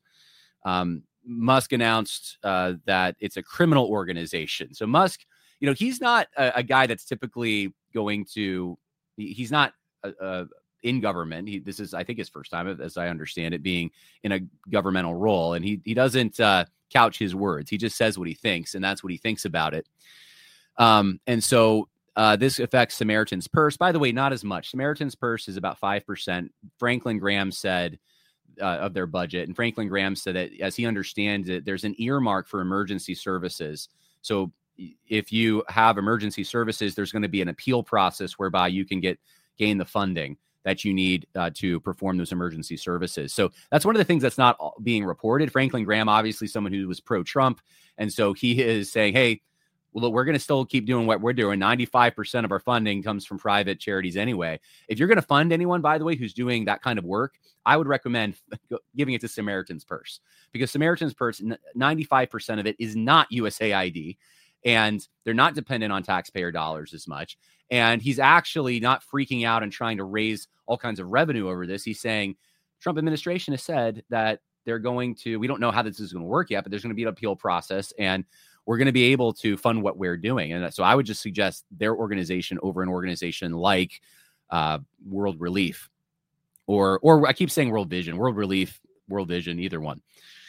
Um, Musk announced uh, that it's a criminal organization. So Musk, you know, he's not a, a guy that's typically going to, he, he's not a, a, in government. He, this is, I think, his first time, as I understand it, being in a governmental role. And he he doesn't uh, couch his words. He just says what he thinks, and that's what he thinks about it. Um, and so uh, this affects Samaritan's Purse. By the way, not as much. Samaritan's Purse is about five percent. Franklin Graham said uh, of their budget. And Franklin Graham said that, as he understands it, there's an earmark for emergency services. So if you have emergency services, there's going to be an appeal process whereby you can get gain the funding that you need uh, to perform those emergency services. So that's one of the things that's not being reported. Franklin Graham, obviously someone who was pro-Trump. And so he is saying, hey, well, look, we're going to still keep doing what we're doing. ninety-five percent of our funding comes from private charities anyway. If you're going to fund anyone, by the way, who's doing that kind of work, I would recommend giving it to Samaritan's Purse, because Samaritan's Purse, ninety-five percent of it is not U S A I D, and they're not dependent on taxpayer dollars as much. And he's actually not freaking out and trying to raise all kinds of revenue over this. He's saying Trump administration has said that they're going to, we don't know how this is going to work yet, but there's going to be an appeal process, and we're going to be able to fund what we're doing. And so I would just suggest their organization over an organization like uh, World Relief, or, or I keep saying World Vision, World Relief, World Vision, either one.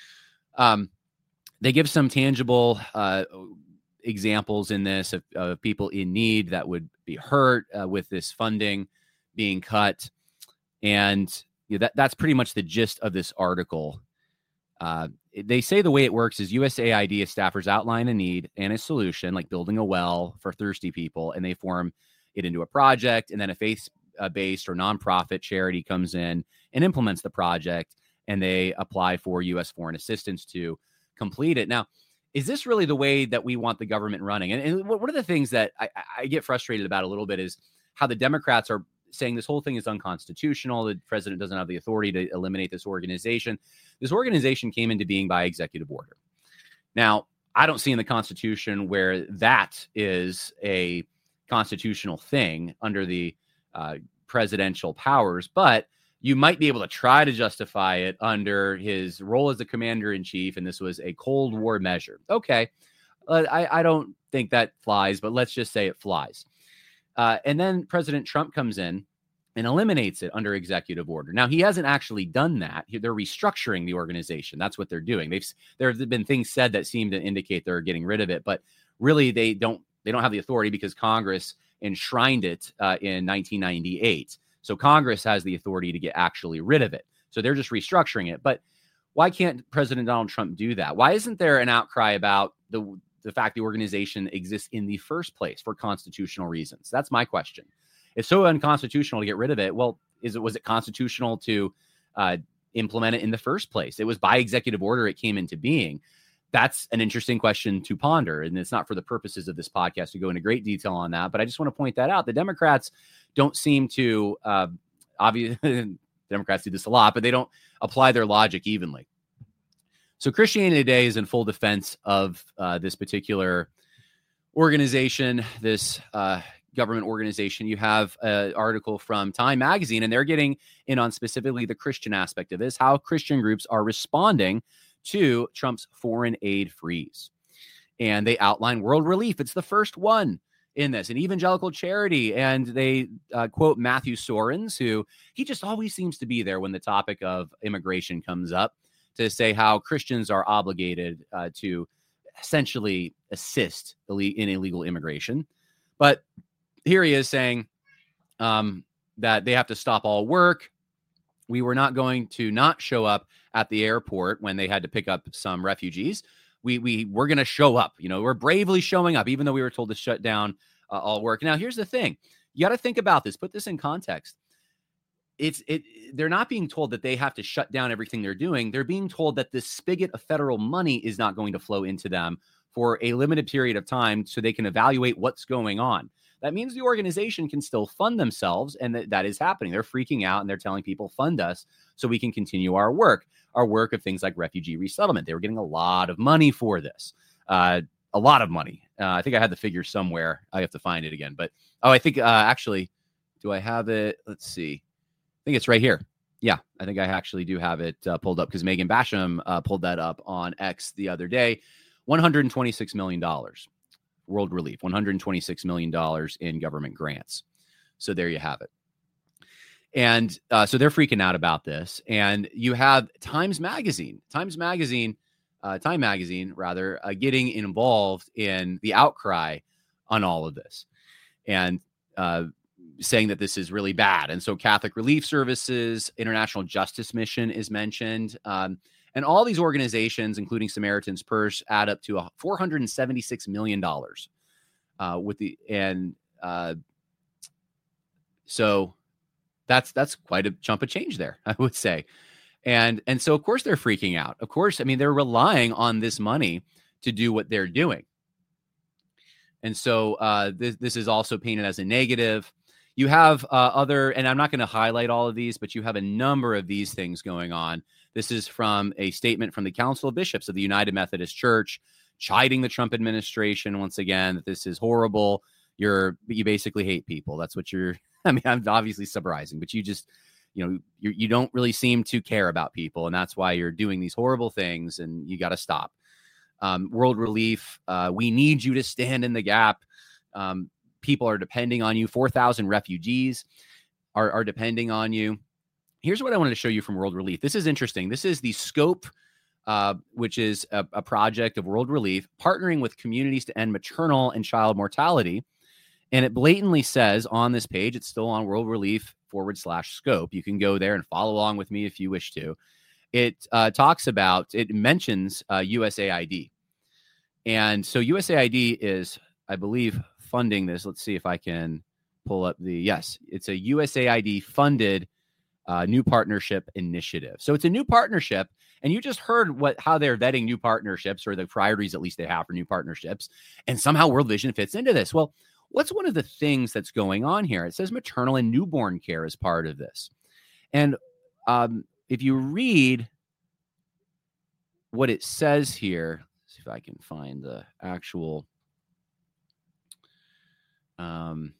Um, they give some tangible uh, examples in this of, of people in need that would be hurt uh, with this funding being cut. And you know, that, that's pretty much the gist of this article. Uh, they say the way it works is U S A I D staffers outline a need and a solution, like building a well for thirsty people, and they form it into a project. And then a faith-based or nonprofit charity comes in and implements the project, and they apply for U S foreign assistance to complete it. Now, is this really the way that we want the government running? And, and one of the things that I, I get frustrated about a little bit is how the Democrats are saying this whole thing is unconstitutional. The president doesn't have the authority to eliminate this organization. This organization came into being by executive order. Now, I don't see in the Constitution where that is a constitutional thing under the uh, presidential powers, but you might be able to try to justify it under his role as the commander in chief. And this was a Cold War measure. Okay. Uh, I, I don't think that flies, but let's just say it flies. Uh, and then President Trump comes in and eliminates it under executive order. Now, he hasn't actually done that. They're restructuring the organization. That's what they're doing. They've there have been things said that seem to indicate they're getting rid of it, but really they don't they don't have the authority because Congress enshrined it uh, in nineteen ninety-eight. So Congress has the authority to get actually rid of it. So they're just restructuring it. But why can't President Donald Trump do that? Why isn't there an outcry about the the fact the organization exists in the first place for constitutional reasons? That's my question. It's so unconstitutional to get rid of it. Well, is it was it constitutional to uh, implement it in the first place? It was by executive order it came into being. That's an interesting question to ponder. And it's not for the purposes of this podcast to go into great detail on that. But I just want to point that out. The Democrats don't seem to uh, obviously Democrats do this a lot, but they don't apply their logic evenly. So Christianity Today is in full defense of uh, this particular organization, this uh, government organization. You have an article from Time Magazine, and they're getting in on specifically the Christian aspect of this, how Christian groups are responding to Trump's foreign aid freeze. And they outline World Relief. It's the first one in this, an evangelical charity. And they uh, quote Matthew Sorens, who he just always seems to be there when the topic of immigration comes up, to say how Christians are obligated uh, to essentially assist in illegal immigration. But here he is saying um, that they have to stop all work. We were not going to not show up at the airport when they had to pick up some refugees. We, we we're going to show up. You know, we're bravely showing up, even though we were told to shut down uh, all work. Now, here's the thing. You got to think about this. Put this in context. It's it. They're not being told that they have to shut down everything they're doing. They're being told that this spigot of federal money is not going to flow into them for a limited period of time so they can evaluate what's going on. That means the organization can still fund themselves, and that, that is happening. They're freaking out, and they're telling people, fund us so we can continue our work, our work of things like refugee resettlement. They were getting a lot of money for this, uh, a lot of money. Uh, I think I had the figure somewhere. I have to find it again. But, oh, I think uh, actually, do I have it? Let's see. I think it's right here. Yeah, I think I actually do have it uh, pulled up because Megan Basham uh, pulled that up on X the other day. one hundred twenty-six million dollars. World Relief, one hundred twenty-six million dollars in government grants. So there you have it. And uh, so they're freaking out about this. And you have Times Magazine, Times Magazine, uh, Time Magazine, rather, uh, getting involved in the outcry on all of this and uh, saying that this is really bad. And so Catholic Relief Services, International Justice Mission is mentioned. Um, And all these organizations, including Samaritan's Purse, add up to four hundred seventy-six million dollars. Uh, with the and uh, so that's that's quite a chunk of change there, I would say. And and so of course they're freaking out. Of course, I mean they're relying on this money to do what they're doing. And so uh, this this is also painted as a negative. You have uh, other, and I'm not going to highlight all of these, but you have a number of these things going on. This is from a statement from the Council of Bishops of the United Methodist Church, chiding the Trump administration once again, that this is horrible. You're, you basically hate people. That's what you're, I mean, I'm obviously summarizing, but you just, you know, you you don't really seem to care about people. And that's why you're doing these horrible things and you got to stop. Um, World Relief, uh, we need you to stand in the gap. Um, people are depending on you. four thousand refugees are, are depending on you. Here's what I wanted to show you from World Relief. This is interesting. This is the SCOPE, uh, which is a, a project of World Relief partnering with communities to end maternal and child mortality. And it blatantly says on this page, it's still on World Relief forward slash scope. You can go there and follow along with me if you wish to. It uh, talks about, it mentions uh, U S A I D. And so U S A I D is, I believe, funding this. Let's see if I can pull up the, yes, it's a U S A I D funded uh, new partnership initiative. So it's a new partnership. And you just heard what how they're vetting new partnerships, or the priorities at least they have for new partnerships. And somehow World Vision fits into this. Well, what's one of the things that's going on here? It says maternal and newborn care is part of this. And um, if you read what it says here, let's see if I can find the actual um,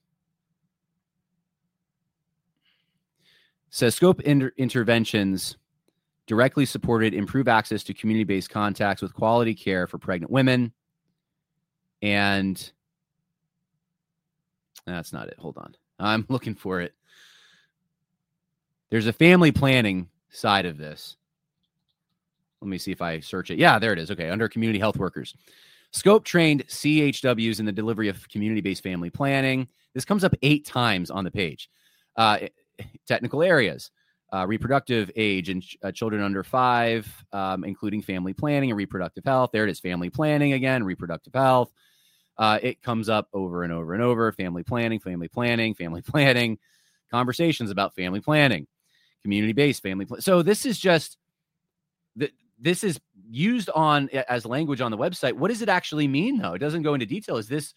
says scope inter- interventions directly supported improve access to community-based contacts with quality care for pregnant women. And that's not it. Hold on. I'm looking for it. There's a family planning side of this. Let me see if I search it. Yeah, there it is. Okay, under community health workers. Scope trained C H Ws in the delivery of community-based family planning. This comes up eight times on the page. Uh, technical areas, uh, reproductive age and ch- uh, children under five, um, including family planning and reproductive health. There it is, family planning again, reproductive health. Uh, it comes up over and over and over. Family planning, family planning, family planning, conversations about family planning, community-based family planning. So this is just, the, this is used on as language on the website. What does it actually mean, though? It doesn't go into detail. Is this,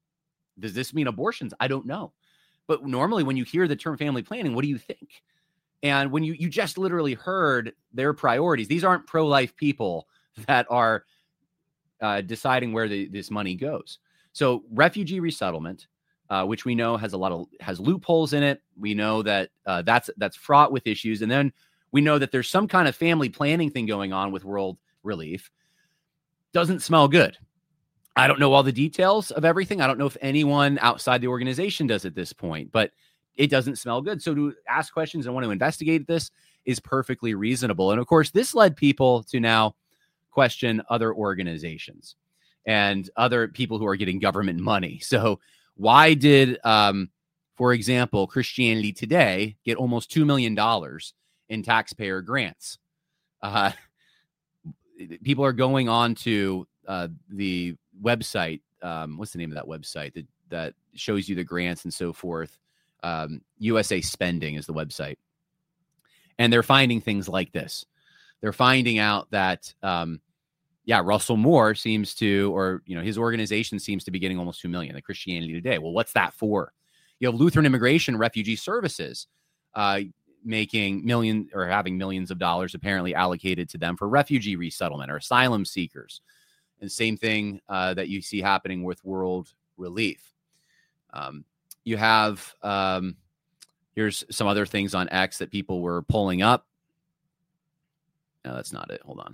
does this mean abortions? I don't know. But normally when you hear the term family planning, what do you think? And when you, you just literally heard their priorities, these aren't pro-life people that are uh, deciding where the, this money goes. So refugee resettlement, uh, which we know has a lot of, has loopholes in it. We know that uh, that's, that's fraught with issues. And then we know that there's some kind of family planning thing going on with World Relief. Doesn't smell good. I don't know all the details of everything. I don't know if anyone outside the organization does at this point, but it doesn't smell good. So to ask questions and want to investigate this is perfectly reasonable. And of course, this led people to now question other organizations and other people who are getting government money. So why did, um, for example, Christianity Today get almost two million dollars in taxpayer grants? Uh, people are going on to uh, the website. Um, what's the name of that website that, that shows you the grants and so forth? Um, U S A Spending is the website. And they're finding things like this. They're finding out that, um, yeah, Russell Moore seems to, or, you know, his organization seems to be getting almost two million, like Christianity Today. Well, what's that for? You have Lutheran Immigration Refugee Services uh, making million or having millions of dollars apparently allocated to them for refugee resettlement or asylum seekers. And same thing uh, that you see happening with World Relief. Um, You have, um, here's some other things on X that people were pulling up. No, that's not it. Hold on.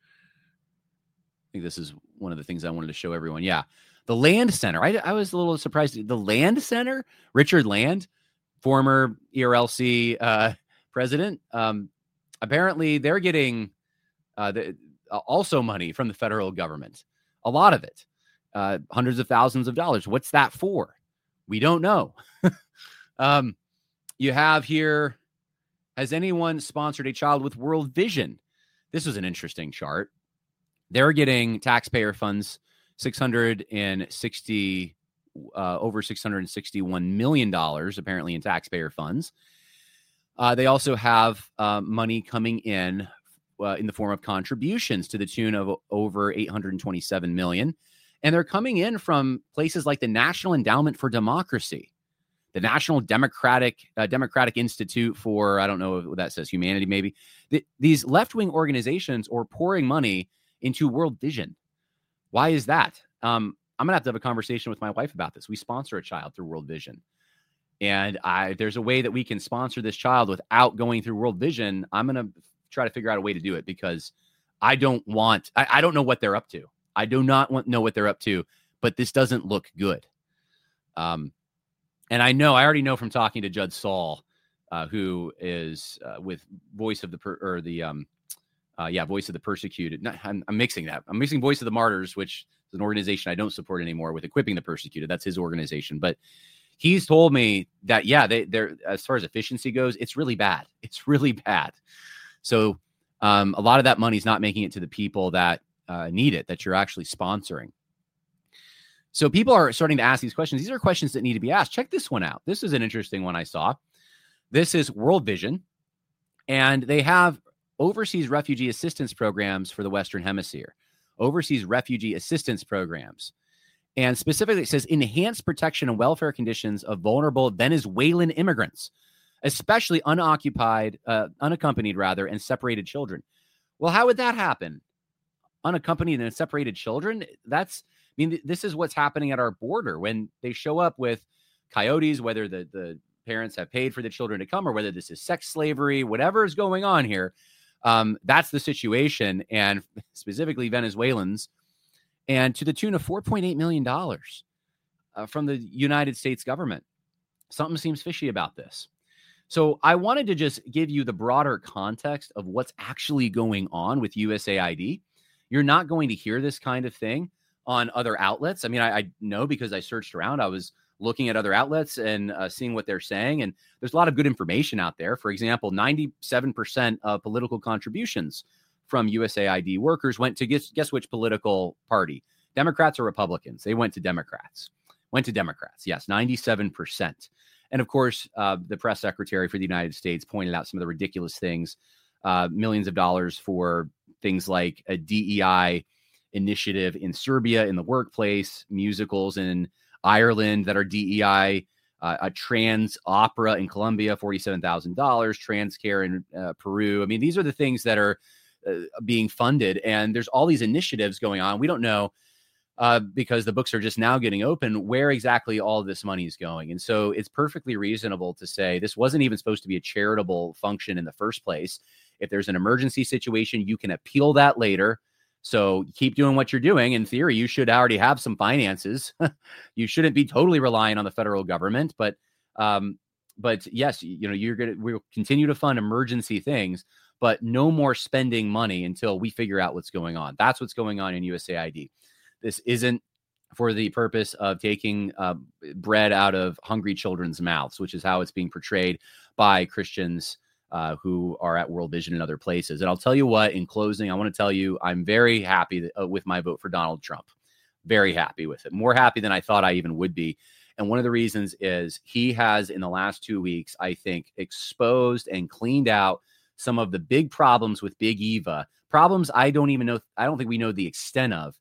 I think this is one of the things I wanted to show everyone. Yeah. The Land Center. I, I was a little surprised. The Land Center, Richard Land, former E R L C uh, president. Um, apparently they're getting uh, the, uh, also money from the federal government. A lot of it, uh, hundreds of thousands of dollars. What's that for? We don't know. um, you have here, has anyone sponsored a child with World Vision? This was an interesting chart. They're getting taxpayer funds, six hundred sixty, uh, over six hundred sixty-one million dollars, apparently in taxpayer funds. Uh, they also have uh, money coming in uh, in the form of contributions to the tune of over eight hundred twenty-seven million dollars. And they're coming in from places like the National Endowment for Democracy, the National Democratic uh, Democratic Institute for, I don't know what that says, humanity, maybe. The, these left-wing organizations are pouring money into World Vision. Why is that? Um, I'm going to have to have a conversation with my wife about this. We sponsor a child through World Vision. And I, there's a way that we can sponsor this child without going through World Vision. I'm going to try to figure out a way to do it because I don't want, I, I don't know what they're up to. I do not want know what they're up to, but this doesn't look good. Um, and I know, I already know from talking to Judd Saul, uh, who is uh, with Voice of the, per, or the, um, uh, yeah, Voice of the Persecuted. No, I'm, I'm mixing that. I'm mixing Voice of the Martyrs, which is an organization I don't support anymore, with Equipping the Persecuted. That's his organization. But he's told me that, yeah, they, they're, as far as efficiency goes, it's really bad. It's really bad. So um, a lot of that money is not making it to the people that Uh, need it, that you're actually sponsoring. So people are starting to ask these questions. These are questions that need to be asked. Check this one out. This is an interesting one I saw. This is World Vision, and they have overseas refugee assistance programs for the Western Hemisphere. Overseas refugee assistance programs. And specifically, it says enhanced protection and welfare conditions of vulnerable Venezuelan immigrants, especially unoccupied, uh, unaccompanied rather, and separated children. Well, how would that happen? Unaccompanied and separated children. That's, I mean, th- this is what's happening at our border when they show up with coyotes, whether the, the parents have paid for the children to come or whether this is sex slavery, whatever is going on here. Um, that's the situation. And specifically Venezuelans, and to the tune of four point eight million dollars uh, from the United States government. Something seems fishy about this. So I wanted to just give you the broader context of what's actually going on with U S A I D. You're not going to hear this kind of thing on other outlets. I mean, I, I know because I searched around. I was looking at other outlets and uh, seeing what they're saying. And there's a lot of good information out there. For example, ninety-seven percent of political contributions from U S A I D workers went to guess, guess which political party? Democrats or Republicans? They went to Democrats. Went to Democrats. Yes, ninety-seven percent. And of course, uh, the press secretary for the United States pointed out some of the ridiculous things, uh, millions of dollars for things like a D E I initiative in Serbia in the workplace, musicals in Ireland that are D E I uh, a trans opera in Colombia, forty-seven thousand dollars, trans care in uh, Peru. I mean, these are the things that are uh, being funded, and there's all these initiatives going on. We don't know uh, because the books are just now getting open where exactly all of this money is going. And so it's perfectly reasonable to say this wasn't even supposed to be a charitable function in the first place. If there's an emergency situation, you can appeal that later. So keep doing what you're doing. In theory, you should already have some finances. You shouldn't be totally relying on the federal government. But um, but yes, you know, you're going to we'll continue to fund emergency things, but no more spending money until we figure out what's going on. That's what's going on in U S A I D. This isn't for the purpose of taking uh, bread out of hungry children's mouths, which is how it's being portrayed by Christians Uh, who are at World Vision and other places. And I'll tell you what, in closing, I want to tell you, I'm very happy that, uh, with my vote for Donald Trump. Very happy with it. More happy than I thought I even would be. And one of the reasons is he has, in the last two weeks, I think, exposed and cleaned out some of the big problems with Big Eva. Problems I don't even know, I don't think we know the extent of.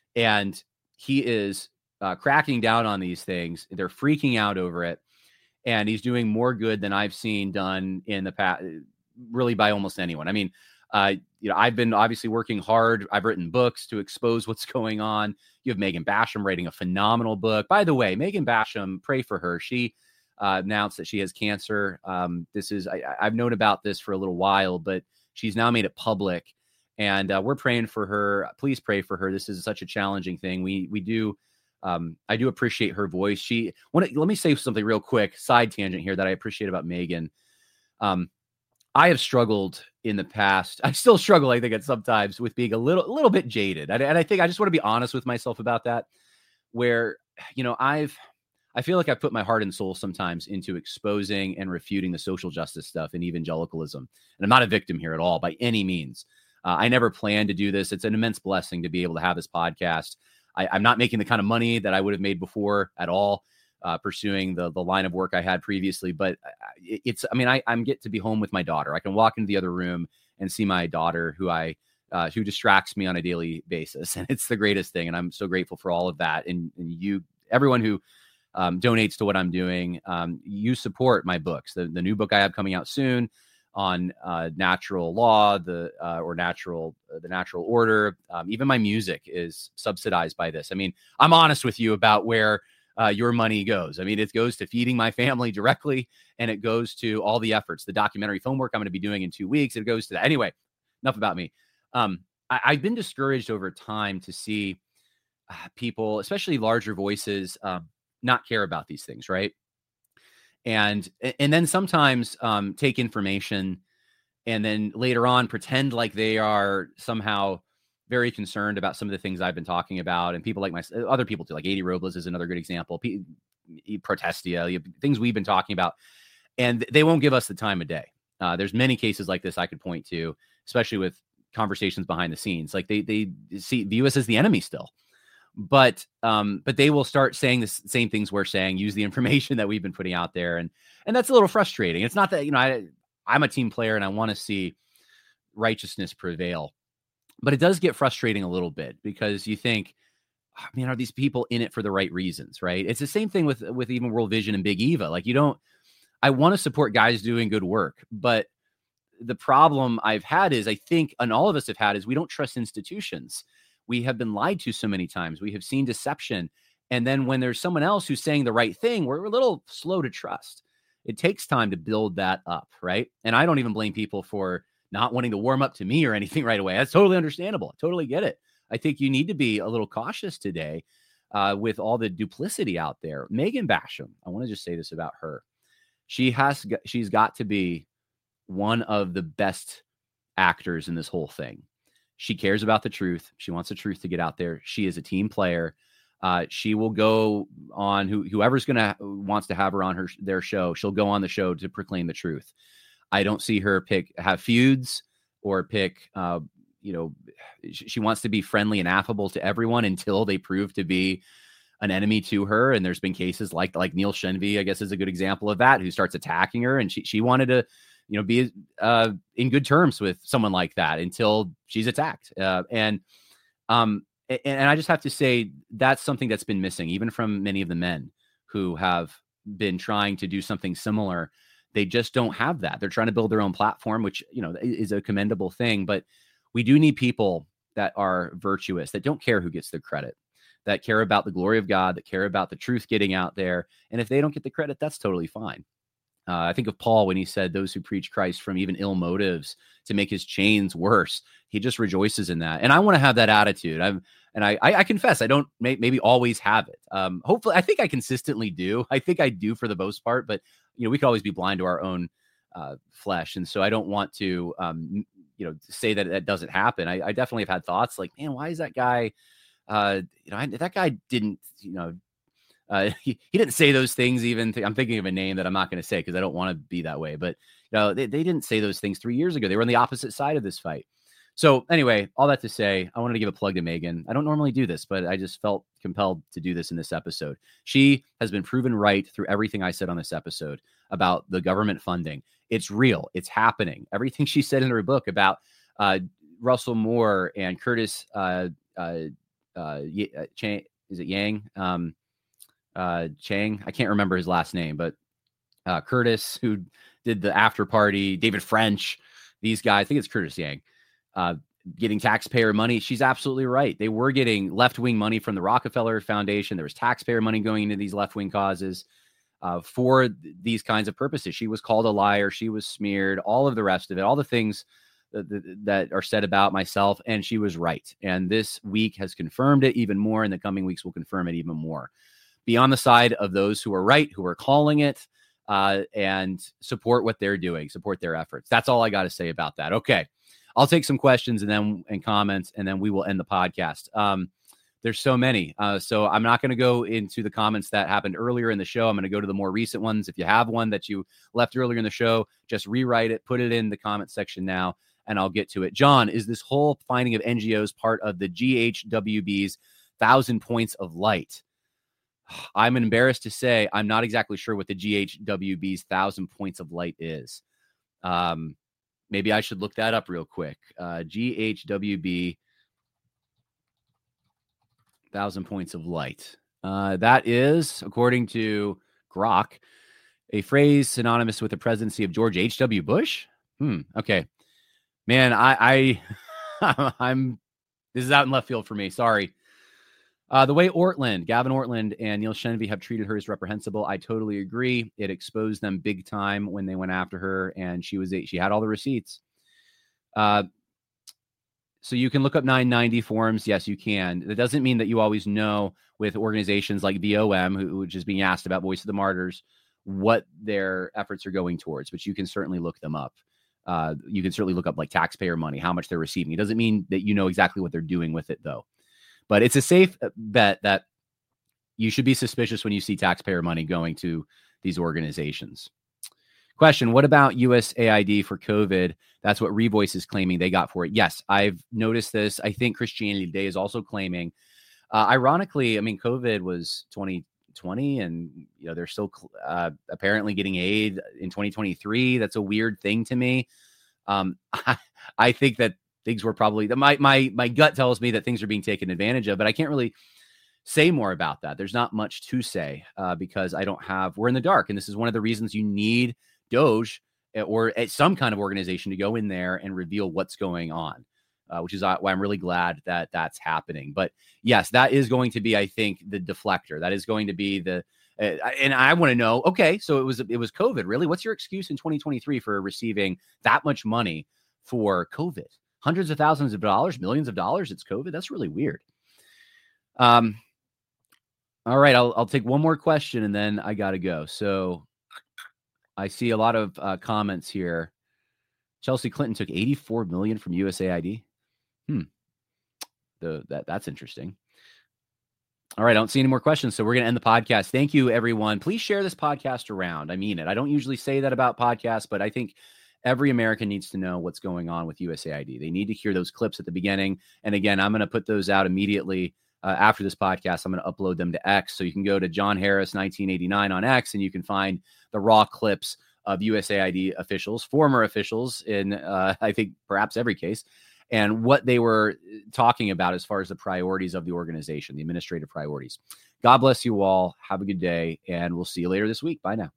And he is uh, cracking down on these things. They're freaking out over it. And he's doing more good than I've seen done in the past, really by almost anyone. I mean, uh, you know, I've been obviously working hard. I've written books to expose what's going on. You have Megan Basham writing a phenomenal book. By the way, Megan Basham, pray for her. She uh, announced that she has cancer. Um, this is, I, I've known about this for a little while, but she's now made it public. And uh, we're praying for her. Please pray for her. This is such a challenging thing. We, we do. Um, I do appreciate her voice. She want let me say something real quick, side tangent here that I appreciate about Megan. Um, I have struggled in the past. I still struggle, I think, at sometimes with being a little, a little bit jaded. And, and I think I just want to be honest with myself about that, where, you know, I've, I feel like I've put my heart and soul sometimes into exposing and refuting the social justice stuff in evangelicalism. And I'm not a victim here at all by any means. Uh, I never planned to do this. It's an immense blessing to be able to have this podcast. I, I'm not making the kind of money that I would have made before at all, uh, pursuing the the line of work I had previously. But it, it's, I mean, I, I'm get to be home with my daughter. I can walk into the other room and see my daughter, who I uh, who distracts me on a daily basis, and it's the greatest thing. And I'm so grateful for all of that. And, and you, everyone who um, donates to what I'm doing, um, you support my books. The the new book I have coming out soon on uh, natural law, the uh, or natural uh, the natural order. Um, even my music is subsidized by this. I mean, I'm honest with you about where uh, your money goes. I mean, it goes to feeding my family directly, and it goes to all the efforts, the documentary film work I'm going to be doing in two weeks. It goes to that. Anyway, enough about me. Um, I, I've been discouraged over time to see uh, people, especially larger voices, uh, not care about these things, right? And and then sometimes um, take information and then later on pretend like they are somehow very concerned about some of the things I've been talking about. And people like my other people too, like Adi Robles is another good example. P- Protestia, things we've been talking about, and they won't give us the time of day. Uh, there's many cases like this I could point to, especially with conversations behind the scenes. Like they they see view us as the enemy still. But um, but they will start saying the same things we're saying, use the information that we've been putting out there. And and that's a little frustrating. It's not that, you know, I, I'm a team player and I want to see righteousness prevail. But it does get frustrating a little bit because you think, I mean, are these people in it for the right reasons, right? It's the same thing with, with even World Vision and Big Eva. Like you don't, I want to support guys doing good work. But the problem I've had is I think, and all of us have had, is we don't trust institutions. We have been lied to so many times. We have seen deception. And then when there's someone else who's saying the right thing, we're a little slow to trust. It takes time to build that up, right? And I don't even blame people for not wanting to warm up to me or anything right away. That's totally understandable. I totally get it. I think you need to be a little cautious today uh, with all the duplicity out there. Megan Basham, I want to just say this about her. She has, she's got to be one of the best actors in this whole thing. She cares about the truth. She wants the truth to get out there. She is a team player. Uh, she will go on who, whoever's going to wants to have her on her, their show. She'll go on the show to proclaim the truth. I don't see her pick, have feuds or pick, uh, you know, she wants to be friendly and affable to everyone until they prove to be an enemy to her. And there's been cases like, like Neil Shenvi, I guess is a good example of that, who starts attacking her. And she, she wanted to, you know, be uh, in good terms with someone like that until she's attacked. Uh, and, um, and, and I just have to say that's something that's been missing, even from many of the men who have been trying to do something similar. They just don't have that. They're trying to build their own platform, which, you know, is a commendable thing. But we do need people that are virtuous, that don't care who gets the credit, that care about the glory of God, that care about the truth getting out there. And if they don't get the credit, that's totally fine. Uh, I think of Paul when he said those who preach Christ from even ill motives to make his chains worse. He just rejoices in that. And I want to have that attitude. I'm, and I, I, I confess, I don't may, maybe always have it. Um, hopefully, I think I consistently do. I think I do for the most part, but you know, we could always be blind to our own uh, flesh. And so I don't want to, um, you know, say that that doesn't happen. I, I definitely have had thoughts like, man, why is that guy, uh, you know, I, that guy didn't, you know, Uh, he, he didn't say those things even. Th- I'm thinking of a name that I'm not going to say because I don't want to be that way. But you know, they, they didn't say those things three years ago. They were on the opposite side of this fight. So anyway, all that to say, I wanted to give a plug to Megan. I don't normally do this, but I just felt compelled to do this in this episode. She has been proven right through everything I said on this episode about the government funding. It's real. It's happening. Everything she said in her book about uh, Russell Moore and Curtis uh, uh, uh, Chang, is it Yang? Um, uh Chang, I can't remember his last name, but uh Curtis, who did the after party, David French, these guys, I think it's Curtis Yang, uh getting taxpayer money. She's absolutely right. They were getting left-wing money from the Rockefeller Foundation. There was taxpayer money going into these left-wing causes uh for th- these kinds of purposes. She was called a liar, she was smeared, all of the rest of it, all the things that, that, that are said about myself, and she was right. And this week has confirmed it even more, and the coming weeks will confirm it even more. Be on the side of those who are right, who are calling it, uh, and support what they're doing, support their efforts. That's all I got to say about that. Okay. I'll take some questions and then and comments, and then we will end the podcast. Um, there's so many. Uh, so I'm not going to go into the comments that happened earlier in the show. I'm going to go to the more recent ones. If you have one that you left earlier in the show, just rewrite it, put it in the comment section now, and I'll get to it. John, is this whole finding of N G Os part of the G H W B's thousand points of light? I'm embarrassed to say I'm not exactly sure what the G H W B's thousand points of light is. Um, maybe I should look that up real quick. Uh, G H W B thousand points of light. Uh, that is, according to Grok, a phrase synonymous with the presidency of George H W Bush. Hmm. Okay, man, I, I I'm. This is out in left field for me. Sorry. Uh, the way Ortland, Gavin Ortland and Neil Shenvi have treated her is reprehensible. I totally agree. It exposed them big time when they went after her, and she was she had all the receipts. Uh, so you can look up nine ninety forums. Yes, you can. That doesn't mean that you always know with organizations like V O M, who, which is being asked about Voice of the Martyrs, what their efforts are going towards, but you can certainly look them up. Uh, you can certainly look up like taxpayer money, how much they're receiving. It doesn't mean that you know exactly what they're doing with it, though. But it's a safe bet that you should be suspicious when you see taxpayer money going to these organizations. Question, what about U S A I D for COVID? That's what Revoice is claiming they got for it. Yes, I've noticed this. I think Christianity Today is also claiming. Uh, ironically, I mean, COVID was twenty twenty, and you know they're still uh, apparently getting aid in twenty twenty-three. That's a weird thing to me. Um, I, I think that things were probably my my my gut tells me that things are being taken advantage of, but I can't really say more about that. There's not much to say uh, because I don't have. We're in the dark, and this is one of the reasons you need Doge or some kind of organization to go in there and reveal what's going on, uh, which is why I'm really glad that that's happening. But yes, that is going to be, I think, the deflector. That is going to be the. Uh, and I want to know. Okay, so it was it was COVID. Really, what's your excuse in twenty twenty-three for receiving that much money for COVID? Hundreds of thousands of dollars, millions of dollars. It's COVID. That's really weird. Um. All right, I'll I'll take one more question and then I gotta go. So I see a lot of uh, comments here. Chelsea Clinton took eighty-four million dollars from U S A I D. Hmm. The that that's interesting. All right, I don't see any more questions, so we're going to end the podcast. Thank you, everyone. Please share this podcast around. I mean it. I don't usually say that about podcasts, but I think every American needs to know what's going on with U S A I D. They need to hear those clips at the beginning. And again, I'm going to put those out immediately uh, after this podcast. I'm going to upload them to X. So you can go to John Harris nineteen eighty-nine on X, and you can find the raw clips of U S A I D officials, former officials in, uh, I think, perhaps every case, and what they were talking about as far as the priorities of the organization, the administrative priorities. God bless you all. Have a good day, and we'll see you later this week. Bye now.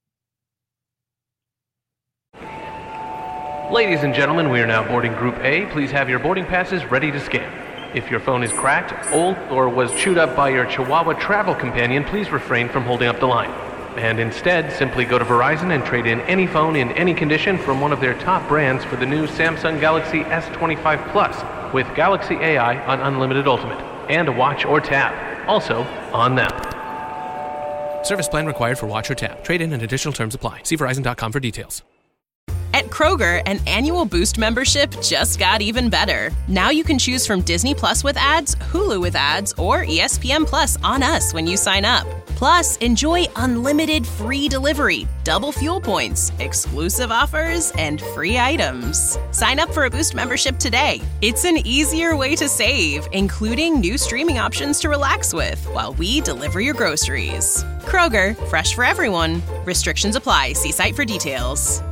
Ladies and gentlemen, we are now boarding Group A. Please have your boarding passes ready to scan. If your phone is cracked, old, or was chewed up by your Chihuahua travel companion, please refrain from holding up the line. And instead, simply go to Verizon and trade in any phone in any condition from one of their top brands for the new Samsung Galaxy S twenty-five Plus with Galaxy A I on Unlimited Ultimate and a watch or tab. Also on them. Service plan required for watch or tab. Trade-in and additional terms apply. See Verizon dot com for details. At Kroger, an annual Boost membership just got even better. Now you can choose from Disney Plus with ads, Hulu with ads, or E S P N Plus on us when you sign up. Plus, enjoy unlimited free delivery, double fuel points, exclusive offers, and free items. Sign up for a Boost membership today. It's an easier way to save, including new streaming options to relax with while we deliver your groceries. Kroger, fresh for everyone. Restrictions apply. See site for details.